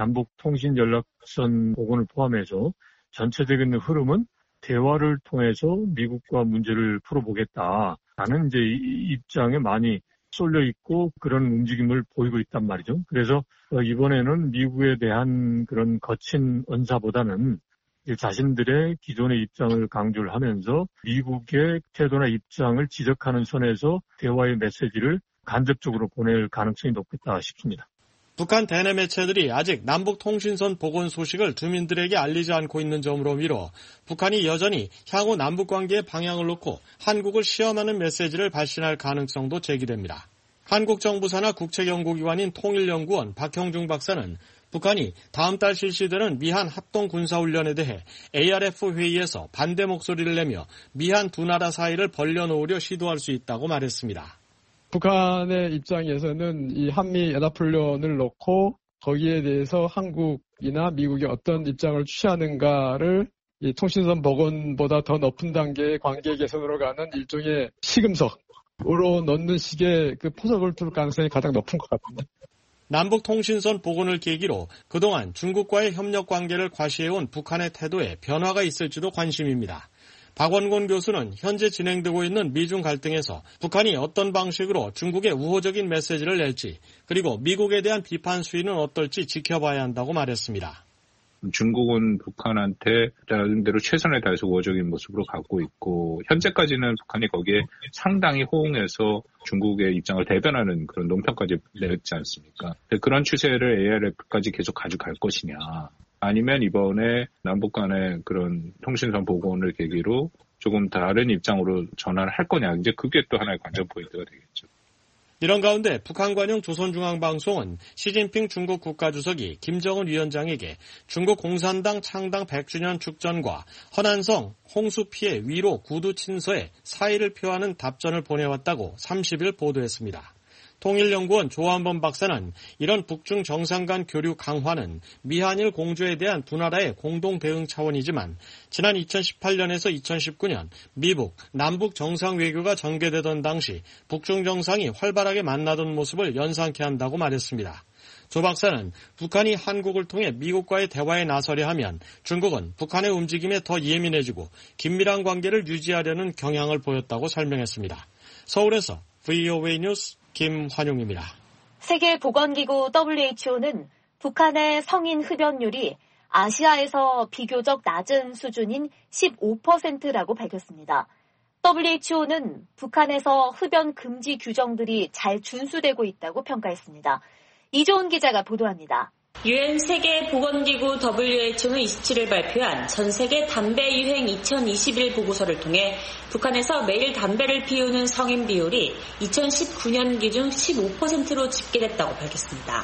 남북통신연락선 복원을 포함해서 전체적인 흐름은 대화를 통해서 미국과 문제를 풀어보겠다라는 이제 입장에 많이 쏠려 있고 그런 움직임을 보이고 있단 말이죠. 그래서 이번에는 미국에 대한 그런 거친 언사보다는 자신들의 기존의 입장을 강조를 하면서 미국의 태도나 입장을 지적하는 선에서 대화의 메시지를 간접적으로 보낼 가능성이 높겠다 싶습니다. 북한 대내 매체들이 아직 남북통신선 복원 소식을 주민들에게 알리지 않고 있는 점으로 미뤄 북한이 여전히 향후 남북관계의 방향을 놓고 한국을 시험하는 메시지를 발신할 가능성도 제기됩니다. 한국 정부 산하 국책연구기관인 통일연구원 박형중 박사는 북한이 다음 달 실시되는 미한 합동군사훈련에 대해 에이알에프 회의에서 반대 목소리를 내며 미한 두 나라 사이를 벌려놓으려 시도할 수 있다고 말했습니다. 북한의 입장에서는 이 한미 연합훈련을 놓고 거기에 대해서 한국이나 미국이 어떤 입장을 취하는가를 이 통신선 복원보다 더 높은 단계의 관계 개선으로 가는 일종의 시금석으로 넣는 식의 그 포석을 둘 가능성이 가장 높은 것 같습니다. 남북통신선 복원을 계기로 그동안 중국과의 협력 관계를 과시해온 북한의 태도에 변화가 있을지도 관심입니다. 박원곤 교수는 현재 진행되고 있는 미중 갈등에서 북한이 어떤 방식으로 중국에 우호적인 메시지를 낼지 그리고 미국에 대한 비판 수위는 어떨지 지켜봐야 한다고 말했습니다. 중국은 북한한테 나름대로 최선을 다해서 우호적인 모습으로 가고 있고 현재까지는 북한이 거기에 상당히 호응해서 중국의 입장을 대변하는 그런 논평까지 냈지 않습니까? 그런 추세를 에이알에프까지 계속 가져갈 것이냐. 아니면 이번에 남북 간의 그런 통신선 복원을 계기로 조금 다른 입장으로 전환을 할 거냐. 이제 그게 또 하나의 관전 포인트가 되겠죠. 이런 가운데 북한 관영 조선중앙방송은 시진핑 중국 국가주석이 김정은 위원장에게 중국 공산당 창당 백 주년 축전과 허난성 홍수 피해 위로 구두 친서에 사의를 표하는 답전을 보내왔다고 삼십일 보도했습니다. 통일연구원 조한범 박사는 이런 북중 정상 간 교류 강화는 미한일 공조에 대한 두 나라의 공동 대응 차원이지만 지난 이천십팔 년에서 이천십구 년 미북, 남북 정상 외교가 전개되던 당시 북중 정상이 활발하게 만나던 모습을 연상케 한다고 말했습니다. 조 박사는 북한이 한국을 통해 미국과의 대화에 나서려 하면 중국은 북한의 움직임에 더 예민해지고 긴밀한 관계를 유지하려는 경향을 보였다고 설명했습니다. 서울에서 브이오에이 뉴스 김환용입니다. 세계보건기구 더블유에이치오는 북한의 성인 흡연율이 아시아에서 비교적 낮은 수준인 십오 퍼센트라고 밝혔습니다. 더블유에이치오는 북한에서 흡연 금지 규정들이 잘 준수되고 있다고 평가했습니다. 이조은 기자가 보도합니다. 유엔 세계보건기구 더블유에이치오는 이십칠일 발표한 전 세계 담배 유행 이천이십일 보고서를 통해 북한에서 매일 담배를 피우는 성인 비율이 이천십구 년 기준 십오 퍼센트로 집계됐다고 밝혔습니다.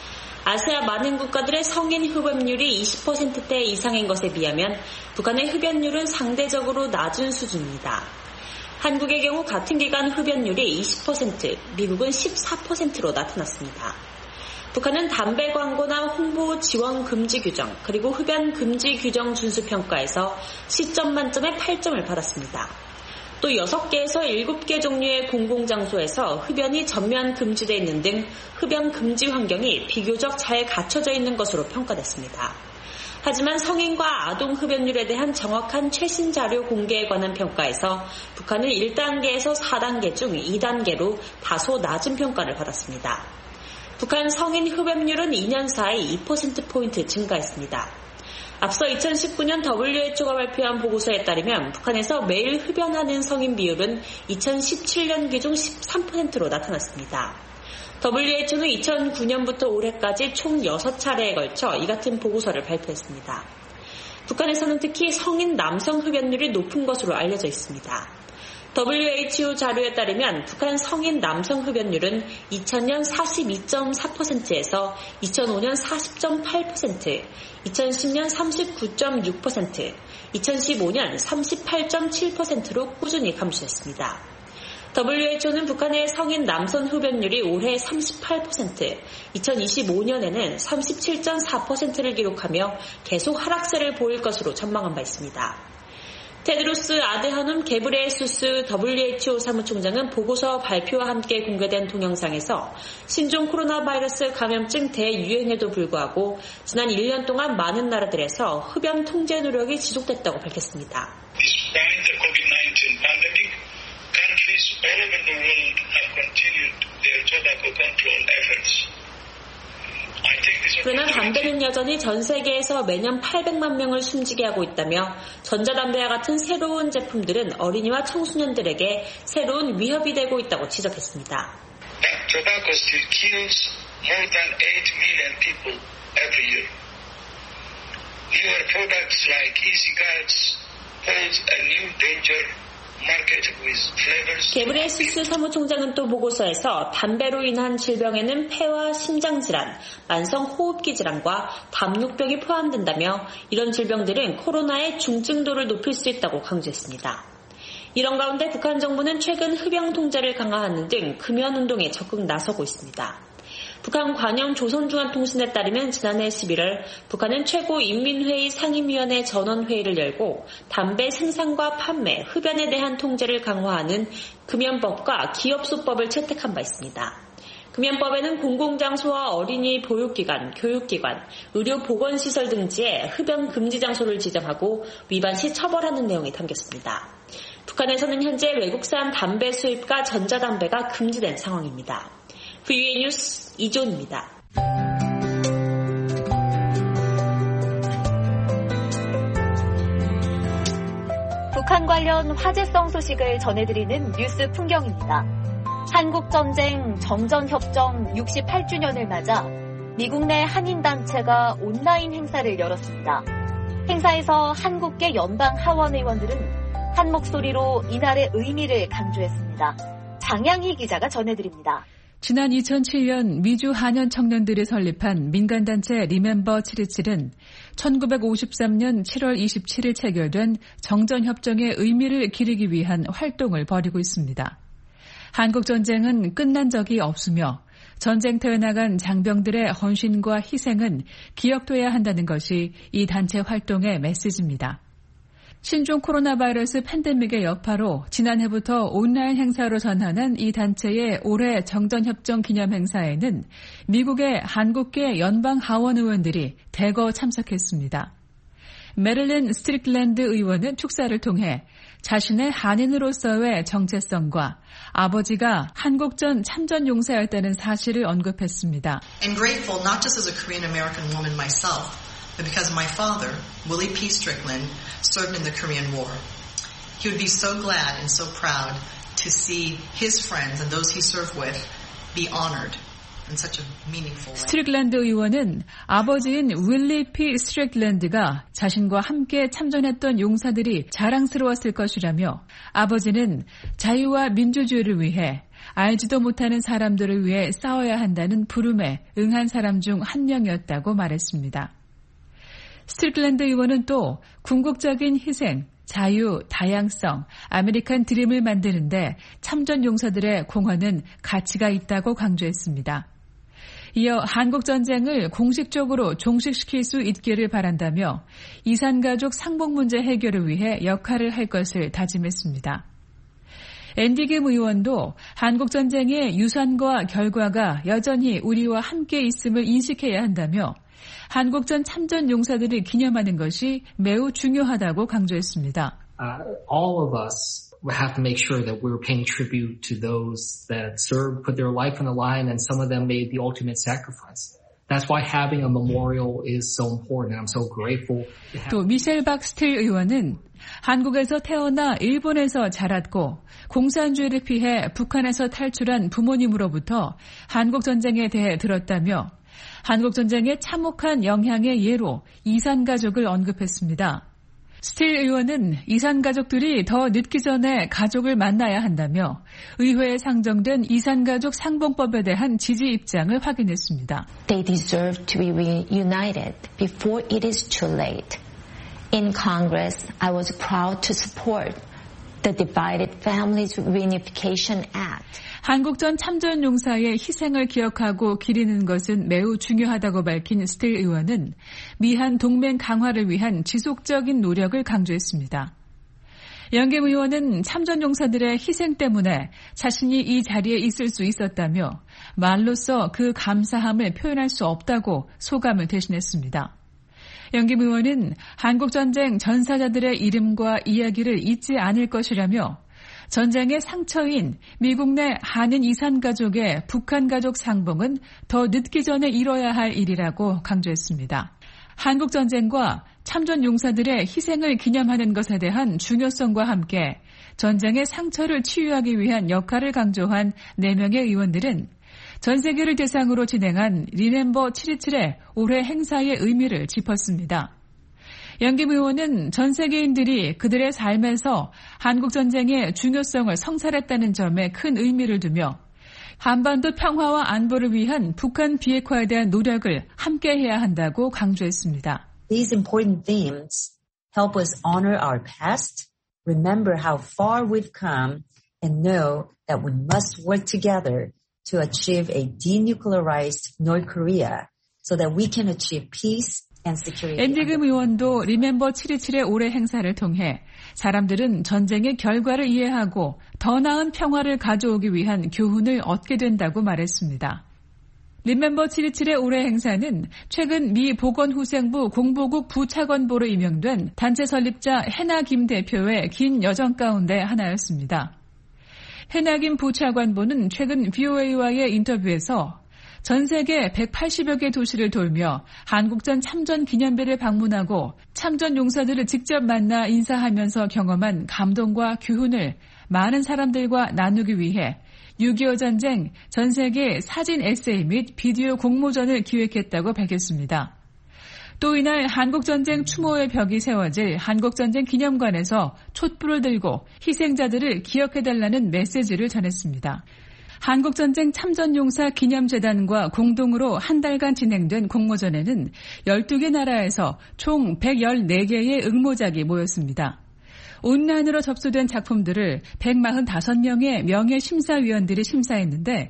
아시아 많은 국가들의 성인 흡연율이 이십 퍼센트대 이상인 것에 비하면 북한의 흡연율은 상대적으로 낮은 수준입니다. 한국의 경우 같은 기간 흡연율이 이십 퍼센트, 미국은 십사 퍼센트로 나타났습니다. 북한은 담배 광고나 홍보 지원 금지 규정, 그리고 흡연 금지 규정 준수 평가에서 십 점 만점에 팔 점을 받았습니다. 또 여섯 개에서 일곱 개 종류의 공공장소에서 흡연이 전면 금지되어 있는 등 흡연 금지 환경이 비교적 잘 갖춰져 있는 것으로 평가됐습니다. 하지만 성인과 아동 흡연율에 대한 정확한 최신 자료 공개에 관한 평가에서 북한은 일 단계에서 사 단계 중 이 단계로 다소 낮은 평가를 받았습니다. 북한 성인 흡연율은 이 년 사이 이 퍼센트포인트 증가했습니다. 앞서 이천십구 년 더블유에이치오가 발표한 보고서에 따르면 북한에서 매일 흡연하는 성인 비율은 이천십칠 년 기준 십삼 퍼센트로 나타났습니다. 더블유에이치오는 이천구 년부터 올해까지 총 여섯 차례에 걸쳐 이 같은 보고서를 발표했습니다. 북한에서는 특히 성인 남성 흡연율이 높은 것으로 알려져 있습니다. 더블유에이치오 자료에 따르면 북한 성인 남성 흡연율은 이천 년 사십이 점 사 퍼센트에서 이천오 년 사십 점 팔 퍼센트, 이천십 년 삼십구 점 육 퍼센트, 이천십오 년 삼십팔 점 칠 퍼센트로 꾸준히 감소했습니다. 더블유에이치오는 북한의 성인 남성 흡연율이 올해 삼십팔 퍼센트, 이천이십오 년에는 삼십칠 점 사 퍼센트를 기록하며 계속 하락세를 보일 것으로 전망한 바 있습니다. 테드로스 아드하눔 게브레예수스 더블유에이치오 사무총장은 보고서 발표와 함께 공개된 동영상에서 신종 코로나 바이러스 감염증 대유행에도 불구하고 지난 일 년 동안 많은 나라들에서 흡연 통제 노력이 지속됐다고 밝혔습니다. Despite the 코비드 나인틴 pandemic, countries all over the world have continued their tobacco control efforts. 그러나 담배는 여전히 전 세계에서 매년 팔백만 명을 숨지게 하고 있다며 전자담배와 같은 새로운 제품들은 어린이와 청소년들에게 새로운 위협이 되고 있다고 지적했습니다. Tobacco still kills more than eight million people every year. Newer products like e-cigarettes pose a new danger. 게브레예수스 사무총장은 또 보고서에서 담배로 인한 질병에는 폐와 심장질환, 만성호흡기 질환과 담뇨병이 포함된다며 이런 질병들은 코로나의 중증도를 높일 수 있다고 강조했습니다. 이런 가운데 북한 정부는 최근 흡연 통제를 강화하는 등 금연운동에 적극 나서고 있습니다. 북한 관영 조선중앙통신에 따르면 지난해 십일월 북한은 최고인민회의 상임위원회 전원회의를 열고 담배 생산과 판매, 흡연에 대한 통제를 강화하는 금연법과 기업소법을 채택한 바 있습니다. 금연법에는 공공장소와 어린이 보육기관, 교육기관, 의료보건시설 등지에 흡연 금지 장소를 지정하고 위반 시 처벌하는 내용이 담겼습니다. 북한에서는 현재 외국산 담배 수입과 전자담배가 금지된 상황입니다. 브이오에이 뉴스 이존입니다. 북한 관련 화제성 소식을 전해드리는 뉴스 풍경입니다. 한국전쟁 정전협정 육십팔 주년을 맞아 미국 내 한인단체가 온라인 행사를 열었습니다. 행사에서 한국계 연방하원의원들은 한 목소리로 이날의 의미를 강조했습니다. 장양희 기자가 전해드립니다. 지난 이천칠 년 미주 한연 청년들이 설립한 민간단체 리멤버 칠이칠은 천구백오십삼 년 칠월 이십칠일 체결된 정전협정의 의미를 기리기 위한 활동을 벌이고 있습니다. 한국전쟁은 끝난 적이 없으며 전쟁터에 나간 장병들의 헌신과 희생은 기억돼야 한다는 것이 이 단체 활동의 메시지입니다. 신종 코로나 바이러스 팬데믹의 여파로 지난해부터 온라인 행사로 전환한 이 단체의 올해 정전협정 기념 행사에는 미국의 한국계 연방 하원 의원들이 대거 참석했습니다. 메릴린 스트릭랜드 의원은 축사를 통해 자신의 한인으로서의 정체성과 아버지가 한국전 참전 용사였다는 사실을 언급했습니다. I'm grateful not just as a Korean American woman myself, but because my father, Willie P. Strickland, served in the Korean War. He would be so glad and so proud to see his friends and those he served with be honored in such a meaningful way. 스트릭랜드 의원은 아버지인 윌리 피 스트릭랜드가 자신과 함께 참전했던 용사들이 자랑스러웠을 것이라며 아버지는 자유와 민주주의를 위해 알지도 못하는 사람들을 위해 싸워야 한다는 부름에 응한 사람 중 한 명이었다고 말했습니다. 스트릭랜드 의원은 또 궁극적인 희생, 자유, 다양성, 아메리칸 드림을 만드는데 참전 용사들의 공헌은 가치가 있다고 강조했습니다. 이어 한국전쟁을 공식적으로 종식시킬 수 있기를 바란다며 이산가족 상봉 문제 해결을 위해 역할을 할 것을 다짐했습니다. 앤디 김 의원도 한국전쟁의 유산과 결과가 여전히 우리와 함께 있음을 인식해야 한다며 한국전 참전 용사들을 기념하는 것이 매우 중요하다고 강조했습니다. Uh, all of us have to make sure that we're paying tribute to those that served, put their life on the line, and some of them made the ultimate sacrifice. That's why having a memorial is so important. I'm so grateful. 또 미셸 박스틸 의원은 한국에서 태어나 일본에서 자랐고 공산주의를 피해 북한에서 탈출한 부모님으로부터 한국전쟁에 대해 들었다며 한국전쟁의 참혹한 영향의 예로 이산가족을 언급했습니다. 스틸 의원은 이산가족들이 더 늦기 전에 가족을 만나야 한다며 의회에 상정된 이산가족 상봉법에 대한 지지 입장을 확인했습니다. They deserve to be reunited before it is too late. In Congress, I was proud to support the Divided Families Reunification Act. 한국전 참전 용사의 희생을 기억하고 기리는 것은 매우 중요하다고 밝힌 스틸 의원은 미한 동맹 강화를 위한 지속적인 노력을 강조했습니다. 영김 의원은 참전 용사들의 희생 때문에 자신이 이 자리에 있을 수 있었다며 말로써 그 감사함을 표현할 수 없다고 소감을 대신했습니다. 영김 의원은 한국전쟁 전사자들의 이름과 이야기를 잊지 않을 것이라며 전쟁의 상처인 미국 내 한인 이산가족의 북한 가족 상봉은 더 늦기 전에 이뤄야 할 일이라고 강조했습니다. 한국전쟁과 참전 용사들의 희생을 기념하는 것에 대한 중요성과 함께 전쟁의 상처를 치유하기 위한 역할을 강조한 네 명의 의원들은 전 세계를 대상으로 진행한 리멤버 칠이칠의 올해 행사의 의미를 짚었습니다. 영김 의원은 전 세계인들이 그들의 삶에서 한국전쟁의 중요성을 성찰했다는 점에 큰 의미를 두며 한반도 평화와 안보를 위한 북한 비핵화에 대한 노력을 함께해야 한다고 강조했습니다. These important themes help us honor our past, remember how far we've come, and know that we must work together to achieve a denuclearized North Korea so that we can achieve peace. 앤디금 의원도 리멤버 칠이칠의 올해 행사를 통해 사람들은 전쟁의 결과를 이해하고 더 나은 평화를 가져오기 위한 교훈을 얻게 된다고 말했습니다. 리멤버 칠이칠의 올해 행사는 최근 미 보건후생부 공보국 부차관보로 임명된 단체 설립자 해나 김 대표의 긴 여정 가운데 하나였습니다. 해나 김 부차관보는 최근 브이오에이와의 인터뷰에서 전 세계 백팔십여 개 도시를 돌며 한국전 참전 기념비를 방문하고 참전 용사들을 직접 만나 인사하면서 경험한 감동과 교훈을 많은 사람들과 나누기 위해 육이오 전쟁 전 세계 사진 에세이 및 비디오 공모전을 기획했다고 밝혔습니다. 또 이날 한국전쟁 추모의 벽이 세워질 한국전쟁 기념관에서 촛불을 들고 희생자들을 기억해달라는 메시지를 전했습니다. 한국전쟁 참전용사 기념재단과 공동으로 한 달간 진행된 공모전에는 열두 개 나라에서 총 백십사 개의 응모작이 모였습니다. 온라인으로 접수된 작품들을 백사십오 명의 명예심사위원들이 심사했는데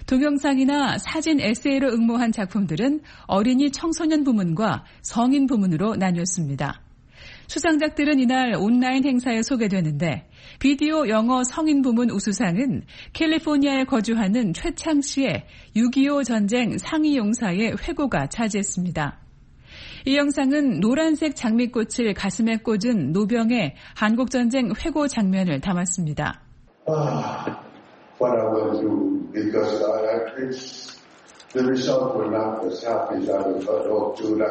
동영상이나 사진 에세이로 응모한 작품들은 어린이 청소년 부문과 성인 부문으로 나뉘었습니다. 수상작들은 이날 온라인 행사에 소개되는데 비디오 영어 성인 부문 우수상은 캘리포니아에 거주하는 최창 씨의 육이오 전쟁 상위 용사의 회고가 차지했습니다. 이 영상은 노란색 장미꽃을 가슴에 꽂은 노병의 한국전쟁 회고 장면을 담았습니다. Ah, what I went through because I, it's, the result were not as happy as I would hope to.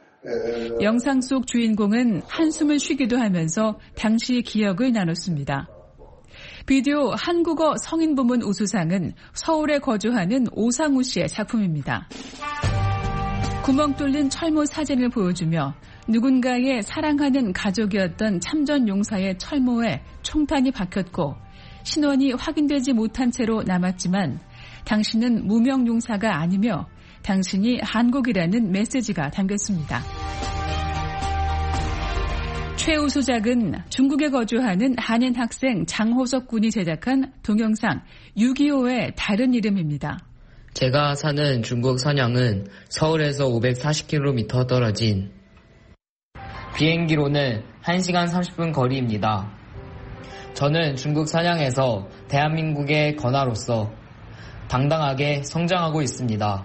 영상 속 주인공은 한숨을 쉬기도 하면서 당시 기억을 나눴습니다. 비디오 한국어 성인 부문 우수상은 서울에 거주하는 오상우 씨의 작품입니다. 구멍 뚫린 철모 사진을 보여주며 누군가의 사랑하는 가족이었던 참전 용사의 철모에 총탄이 박혔고 신원이 확인되지 못한 채로 남았지만 당신은 무명 용사가 아니며 당신이 한국이라는 메시지가 담겼습니다. 최우수작은 중국에 거주하는 한인 학생 장호석 군이 제작한 동영상 육이오의 다른 이름입니다. 제가 사는 중국 선양은 서울에서 오백사십 킬로미터 떨어진 비행기로는 한 시간 삼십 분 거리입니다. 저는 중국 선양에서 대한민국의 건화로서 당당하게 성장하고 있습니다.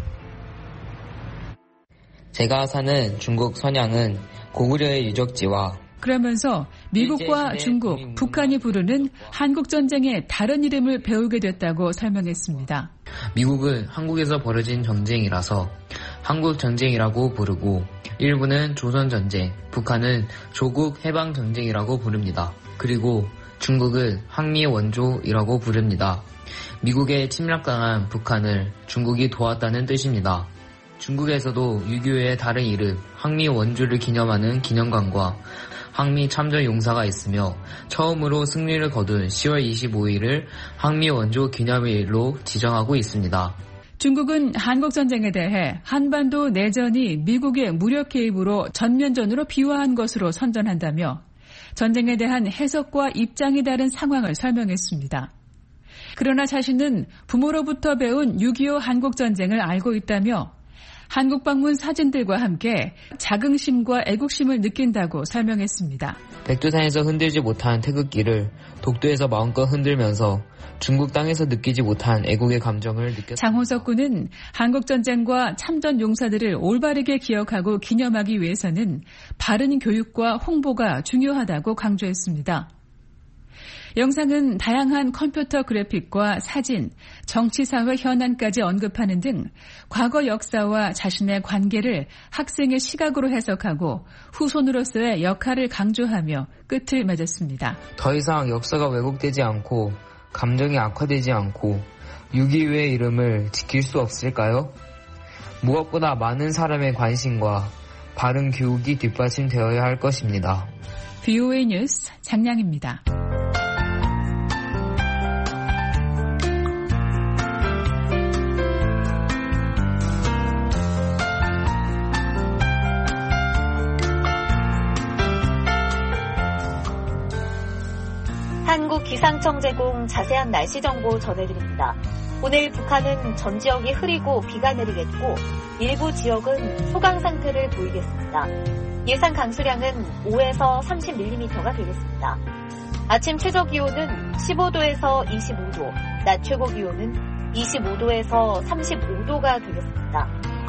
제가 사는 중국 선양은 고구려의 유적지와 그러면서 미국과 중국, 북한이 부르는 한국전쟁의 다른 이름을 배우게 됐다고 설명했습니다. 미국은 한국에서 벌어진 전쟁이라서 한국전쟁이라고 부르고 일부는 조선전쟁, 북한은 조국 해방전쟁이라고 부릅니다. 그리고 중국은 항미원조이라고 부릅니다. 미국에 침략당한 북한을 중국이 도왔다는 뜻입니다. 중국에서도 육이오의 다른 이름 항미원조를 기념하는 기념관과 항미 참전 용사가 있으며 처음으로 승리를 거둔 시월 이십오일을 항미원조 기념일로 지정하고 있습니다. 중국은 한국전쟁에 대해 한반도 내전이 미국의 무력 개입으로 전면전으로 비화한 것으로 선전한다며 전쟁에 대한 해석과 입장이 다른 상황을 설명했습니다. 그러나 자신은 부모로부터 배운 육이오 한국전쟁을 알고 있다며 한국 방문 사진들과 함께 자긍심과 애국심을 느낀다고 설명했습니다. 백두산에서 흔들지 못한 태극기를 독도에서 마음껏 흔들면서 중국 땅에서 느끼지 못한 애국의 감정을 느꼈습니다. 장호석 군은 한국전쟁과 참전 용사들을 올바르게 기억하고 기념하기 위해서는 바른 교육과 홍보가 중요하다고 강조했습니다. 영상은 다양한 컴퓨터 그래픽과 사진, 정치사회 현안까지 언급하는 등 과거 역사와 자신의 관계를 학생의 시각으로 해석하고 후손으로서의 역할을 강조하며 끝을 맺었습니다. 더 이상 역사가 왜곡되지 않고 감정이 악화되지 않고 육이오의 이름을 지킬 수 없을까요? 무엇보다 많은 사람의 관심과 바른 교육이 뒷받침되어야 할 것입니다. 브이오에이 뉴스 장량입니다. 한국기상청 제공 자세한 날씨 정보 전해드립니다. 오늘 북한은 전 지역이 흐리고 비가 내리겠고 일부 지역은 소강 상태를 보이겠습니다. 예상 강수량은 오에서 삼십 밀리미터가 되겠습니다. 아침 최저 기온은 십오도에서 이십오도, 낮 최고 기온은 이십오도에서 삼십오도가 되겠습니다.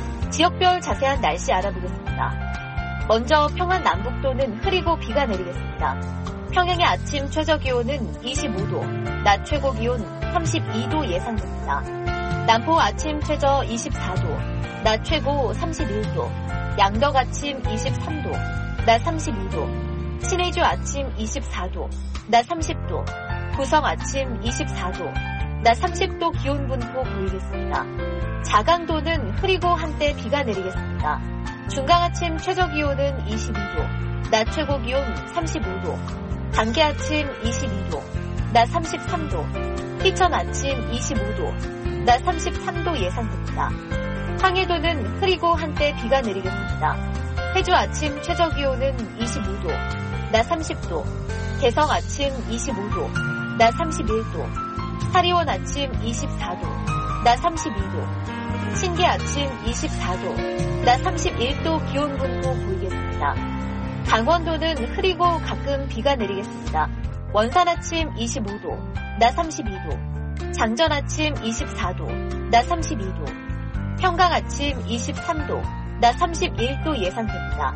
지역별 자세한 날씨 알아보겠습니다. 먼저 평안 남북도는 흐리고 비가 내리겠습니다. 평양의 아침 최저 기온은 이십오도, 낮 최고 기온 삼십이도 예상됩니다. 남포 아침 최저 이십사도, 낮 최고 삼십일도, 양덕 아침 이십삼도, 낮 삼십이도, 신의주 아침 이십사도, 낮 삼십도, 구성 아침 이십사도, 낮 삼십도 기온 분포 보이겠습니다. 자강도는 흐리고 한때 비가 내리겠습니다. 중강 아침 최저 기온은 이십이도, 낮 최고 기온 삼십오도, 단계 아침 이십이도, 낮 삼십삼도, 희천 아침 이십오도, 낮 삼십삼도 예상됩니다. 황해도는 흐리고 한때 비가 내리겠습니다. 해주 아침 최저 기온은 이십오도, 낮 삼십도, 개성 아침 이십오도, 낮 삼십일도, 사리원 아침 이십사도, 낮 삼십이도, 신계 아침 이십사도, 낮 삼십일도 기온 분포 보이겠습니다. 강원도는 흐리고 가끔 비가 내리겠습니다. 원산 아침 이십오도, 낮 삼십이도, 장전 아침 이십사도, 낮 삼십이도, 평강 아침 이십삼도, 낮 삼십일도 예상됩니다.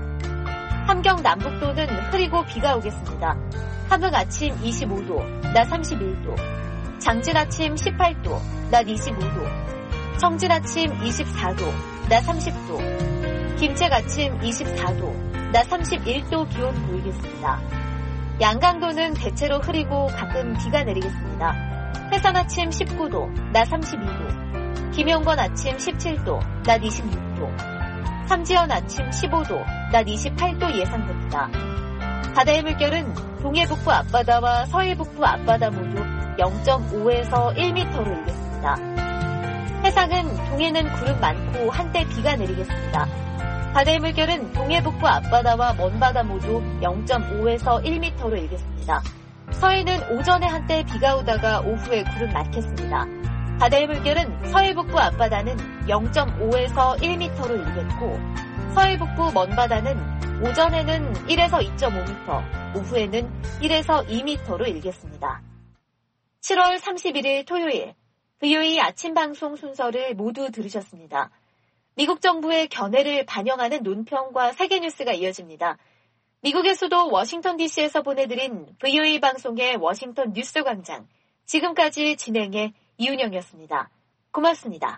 함경 남북도는 흐리고 비가 오겠습니다. 함흥 아침 이십오도, 낮 삼십일도, 장진 아침 십팔도, 낮 이십오도, 청진 아침 이십사도, 낮 삼십도, 김책 아침 이십사도, 낮 삼십일도 기온 보이겠습니다. 양강도는 대체로 흐리고 가끔 비가 내리겠습니다. 해산 아침 십구 도, 낮 삼십이 도. 김영건 아침 십칠 도, 낮 이십육 도. 삼지연 아침 십오 도, 낮 이십팔 도 예상됩니다. 바다의 물결은 동해북부 앞바다와 서해북부 앞바다 모두 영 점 오에서 일 미터로 일겠습니다. 해상은 동해는 구름 많고 한때 비가 내리겠습니다. 바다의 물결은 동해북부 앞바다와 먼바다 모두 영 점 오에서 일 미터로 일겠습니다. 서해는 오전에 한때 비가 오다가 오후에 구름 많겠습니다. 바다의 물결은 서해북부 앞바다는 영 점 오에서 일 미터로 일겠고 서해북부 먼바다는 오전에는 일에서 이 점 오 미터, 오후에는 일에서 이 미터로 일겠습니다. 칠월 삼십일일 토요일 브이오에이 아침 방송 순서를 모두 들으셨습니다. 미국 정부의 견해를 반영하는 논평과 세계뉴스가 이어집니다. 미국의 수도 워싱턴 디씨에서 보내드린 브이오에이 방송의 워싱턴 뉴스 광장. 지금까지 진행의 이윤영이었습니다. 고맙습니다.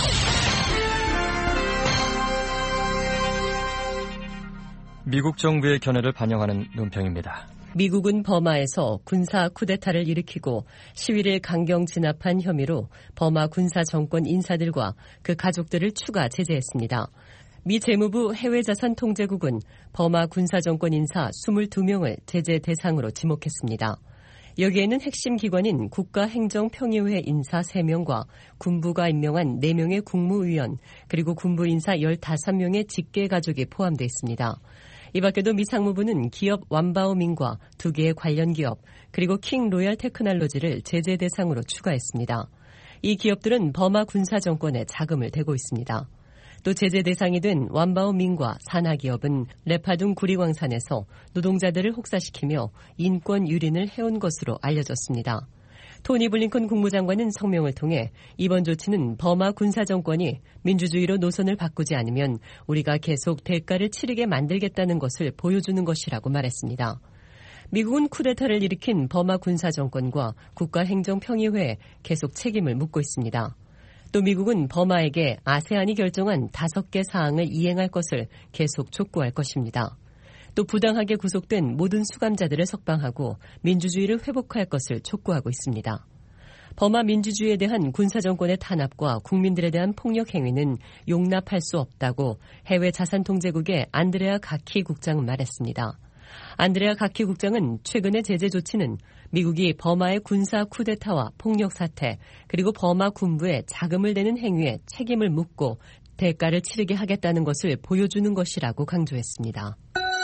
미국 정부의 견해를 반영하는 논평입니다. 미국은 버마에서 군사 쿠데타를 일으키고 시위를 강경 진압한 혐의로 버마 군사 정권 인사들과 그 가족들을 추가 제재했습니다. 미 재무부 해외자산통제국은 버마 군사 정권 인사 이십이 명을 제재 대상으로 지목했습니다. 여기에는 핵심 기관인 국가행정평의회 인사 세 명과 군부가 임명한 네 명의 국무위원 그리고 군부 인사 십오 명의 직계 가족이 포함되어 있습니다. 이 밖에도 미 상무부는 기업 완바오민과 두 개의 관련 기업 그리고 킹 로얄 테크놀로지를 제재 대상으로 추가했습니다. 이 기업들은 버마 군사 정권에 자금을 대고 있습니다. 또 제재 대상이 된 완바오민과 산하기업은 레파둥 구리광산에서 노동자들을 혹사시키며 인권 유린을 해온 것으로 알려졌습니다. 토니 블링컨 국무장관은 성명을 통해 이번 조치는 버마 군사 정권이 민주주의로 노선을 바꾸지 않으면 우리가 계속 대가를 치르게 만들겠다는 것을 보여주는 것이라고 말했습니다. 미국은 쿠데타를 일으킨 버마 군사 정권과 국가행정평의회에 계속 책임을 묻고 있습니다. 또 미국은 버마에게 아세안이 결정한 다섯 개 사항을 이행할 것을 계속 촉구할 것입니다. 또 부당하게 구속된 모든 수감자들을 석방하고 민주주의를 회복할 것을 촉구하고 있습니다. 버마 민주주의에 대한 군사정권의 탄압과 국민들에 대한 폭력 행위는 용납할 수 없다고 해외 자산통제국의 안드레아 가키 국장은 말했습니다. 안드레아 가키 국장은 최근의 제재 조치는 미국이 버마의 군사 쿠데타와 폭력 사태 그리고 버마 군부에 자금을 대는 행위에 책임을 묻고 대가를 치르게 하겠다는 것을 보여주는 것이라고 강조했습니다.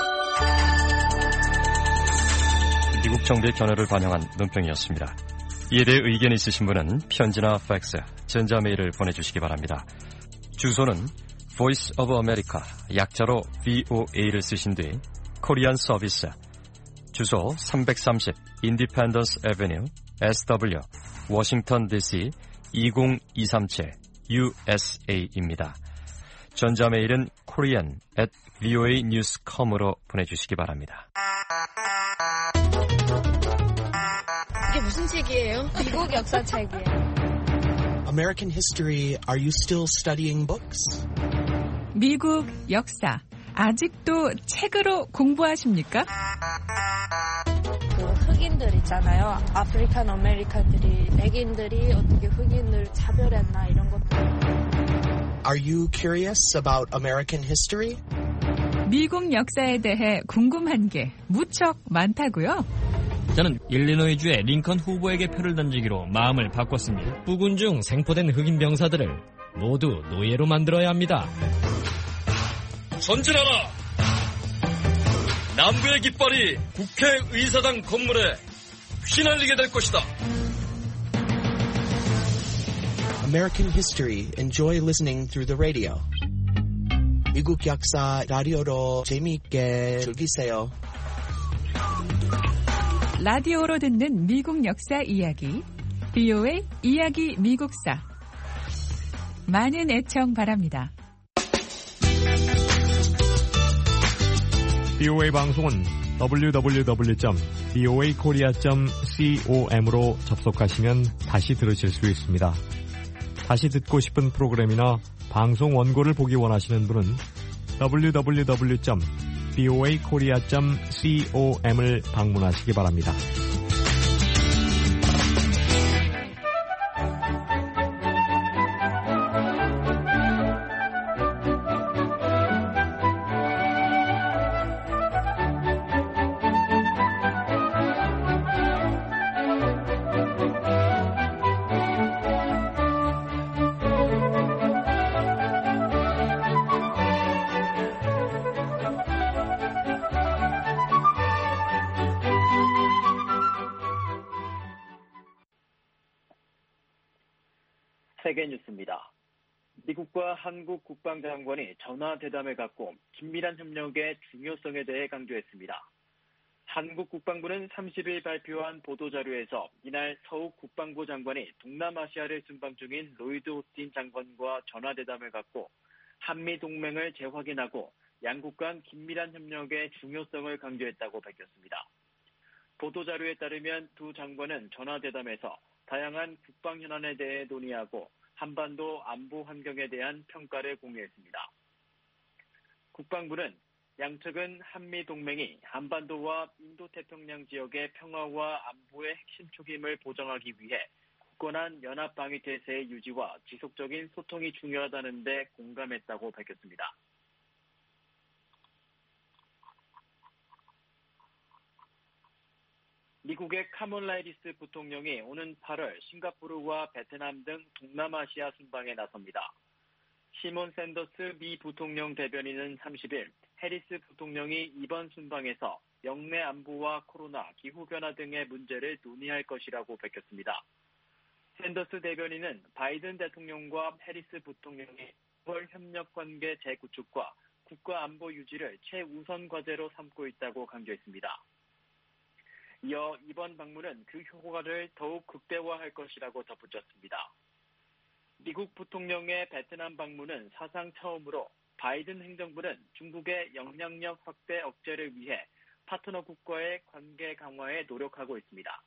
미국 정부의 견해를 반영한 논평이었습니다. 이에 대해 의견이 있으신 분은 편지나 팩스, 전자메일을 보내주시기 바랍니다. 주소는 Voice of America, 약자로 브이오에이를 쓰신 뒤 코리안 서비스, 주소 삼백삼십 Independence Avenue, 에스더블유, 워싱턴 디씨 이공이삼칠 유에스에이입니다. 전자메일은 korean at 브이오에이 뉴스 닷컴으로 보내주시기 바랍니다. 이게 무슨 책이에요? 미국 역사 책이에요. American history, are you still studying books? 미국 역사, 아직도 책으로 공부하십니까? 그 흑인들 있잖아요. 아프리칸 아메리칸들이, 백인들이 어떻게 흑인을 차별했나 이런 것들. Are you curious about American history? 미국 역사에 대해 궁금한 게 무척 많다고요? 저는 일리노이주의 링컨 후보에게 표를 던지기로 마음을 바꿨습니다. 부군 중 생포된 흑인 병사들을 모두 노예로 만들어야 합니다. 전진하라! 남부의 깃발이 국회의사당 건물에 휘날리게 될 것이다. American history. Enjoy listening through the radio. 미국 역사 라디오로 재미있게 즐기세요. 라디오로 듣는 미국 역사 이야기, 브이오에이 이야기 미국사. 많은 애청 바랍니다. 브이오에이 방송은 더블유 더블유 더블유 점 브이오에이 코리아 점 com으로 접속하시면 다시 들으실 수 있습니다. 다시 듣고 싶은 프로그램이나 방송 원고를 보기 원하시는 분은 더블유 더블유 더블유 점 비오에이 코리아 닷 컴을 방문하시기 바랍니다. 세계 뉴스입니다. 미국과 한국 국방장관이 전화대담을 갖고 긴밀한 협력의 중요성에 대해 강조했습니다. 한국 국방부는 삼십 일 발표한 보도자료에서 이날 서욱 국방부 장관이 동남아시아를 순방 중인 로이드 오스틴 장관과 전화대담을 갖고 한미동맹을 재확인하고 양국 간 긴밀한 협력의 중요성을 강조했다고 밝혔습니다. 보도자료에 따르면 두 장관은 전화대담에서 다양한 국방 현안에 대해 논의하고 한반도 안보 환경에 대한 평가를 공유했습니다. 국방부는 양측은 한미동맹이 한반도와 인도태평양 지역의 평화와 안보의 핵심 축임을 보장하기 위해 굳건한 연합방위태세의 유지와 지속적인 소통이 중요하다는 데 공감했다고 밝혔습니다. 미국의 카몰라 해리스 부통령이 오는 팔월 싱가포르와 베트남 등 동남아시아 순방에 나섭니다. 시몬 샌더스 미 부통령 대변인은 삼십 일 해리스 부통령이 이번 순방에서 영내 안보와 코로나, 기후변화 등의 문제를 논의할 것이라고 밝혔습니다. 샌더스 대변인은 바이든 대통령과 해리스 부통령이 글로벌 협력관계 재구축과 국가안보 유지를 최우선 과제로 삼고 있다고 강조했습니다. 이어 이번 방문은 그 효과를 더욱 극대화할 것이라고 덧붙였습니다. 미국 부통령의 베트남 방문은 사상 처음으로 바이든 행정부는 중국의 영향력 확대 억제를 위해 파트너국과의 관계 강화에 노력하고 있습니다.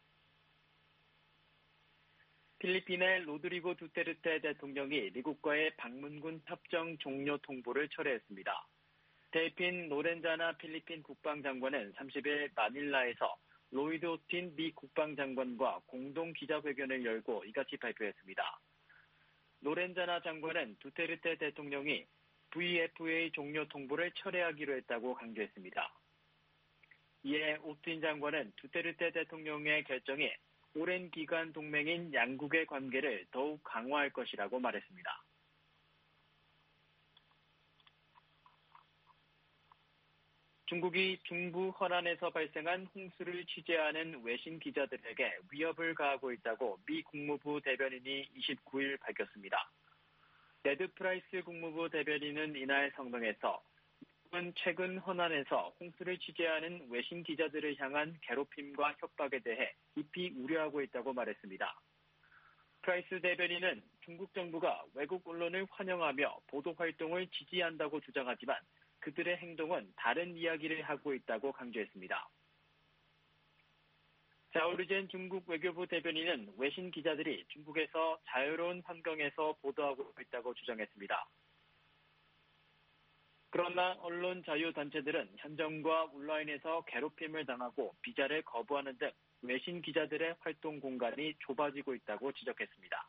필리핀의 로드리고 두테르테 대통령이 미국과의 방문군 협정 종료 통보를 철회했습니다. 대핀 노렌자나 필리핀 국방장관은 삼십 일 마닐라에서 로이드 오스틴 미 국방장관과 공동 기자회견을 열고 이같이 발표했습니다. 노렌자나 장관은 두테르테 대통령이 브이에프에이 종료 통보를 철회하기로 했다고 강조했습니다. 이에 오스틴 장관은 두테르테 대통령의 결정이 오랜 기간 동맹인 양국의 관계를 더욱 강화할 것이라고 말했습니다. 중국이 중부 허난에서 발생한 홍수를 취재하는 외신 기자들에게 위협을 가하고 있다고 미 국무부 대변인이 이십구 일 밝혔습니다. 네드 프라이스 국무부 대변인은 이날 성명에서 미국은 최근 허난에서 홍수를 취재하는 외신 기자들을 향한 괴롭힘과 협박에 대해 깊이 우려하고 있다고 말했습니다. 프라이스 대변인은 중국 정부가 외국 언론을 환영하며 보도 활동을 지지한다고 주장하지만 그들의 행동은 다른 이야기를 하고 있다고 강조했습니다. 자오르젠 중국 외교부 대변인은 외신 기자들이 중국에서 자유로운 환경에서 보도하고 있다고 주장했습니다. 그러나 언론 자유단체들은 현정과 온라인에서 괴롭힘을 당하고 비자를 거부하는 등 외신 기자들의 활동 공간이 좁아지고 있다고 지적했습니다.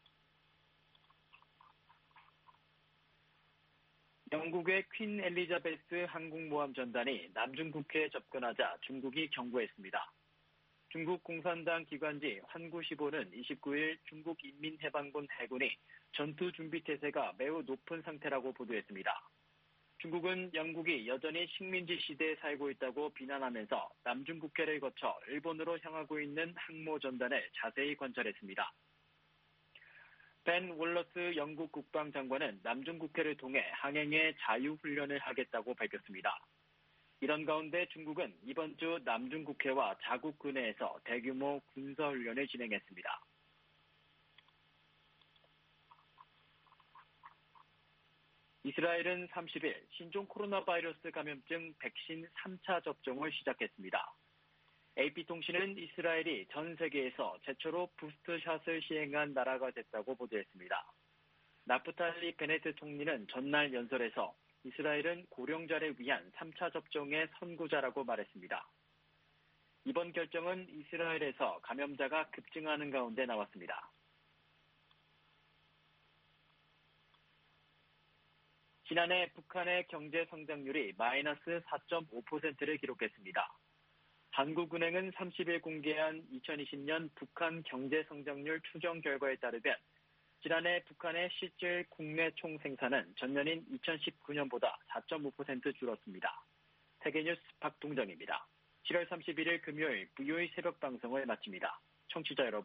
영국의 퀸 엘리자베스 항공모함 전단이 남중 국해에 접근하자 중국이 경고했습니다. 중국 공산당 기관지 환구시보는 이십구 일 중국 인민해방군 해군이 전투 준비 태세가 매우 높은 상태라고 보도했습니다. 중국은 영국이 여전히 식민지 시대에 살고 있다고 비난하면서 남중 국해를 거쳐 일본으로 향하고 있는 항모 전단을 자세히 관찰했습니다. 벤 월러스 영국 국방장관은 남중 국해를 통해 항행의 자유훈련을 하겠다고 밝혔습니다. 이런 가운데 중국은 이번 주 남중 국해와 자국 근해에서 대규모 군사훈련을 진행했습니다. 이스라엘은 삼십 일 신종 코로나 바이러스 감염증 백신 삼 차 접종을 시작했습니다. 에이피통신은 이스라엘이 전 세계에서 최초로 부스트샷을 시행한 나라가 됐다고 보도했습니다. 나프탈리 베네트 총리는 전날 연설에서 이스라엘은 고령자를 위한 삼 차 접종의 선구자라고 말했습니다. 이번 결정은 이스라엘에서 감염자가 급증하는 가운데 나왔습니다. 지난해 북한의 경제 성장률이 마이너스 사 점 오 퍼센트를 기록했습니다. 한국은행은 삼십 일 공개한 이천이십 년 북한 경제 성장률 추정 결과에 따르면 지난해 북한의 실질 국내 총생산은 전년인 이천십구 년보다 사 점 오 퍼센트 줄었습니다. 세계뉴스 박동정입니다. 칠월 삼십일일 금요일 브이오에이 새벽 방송을 마칩니다. 청취자 여러분.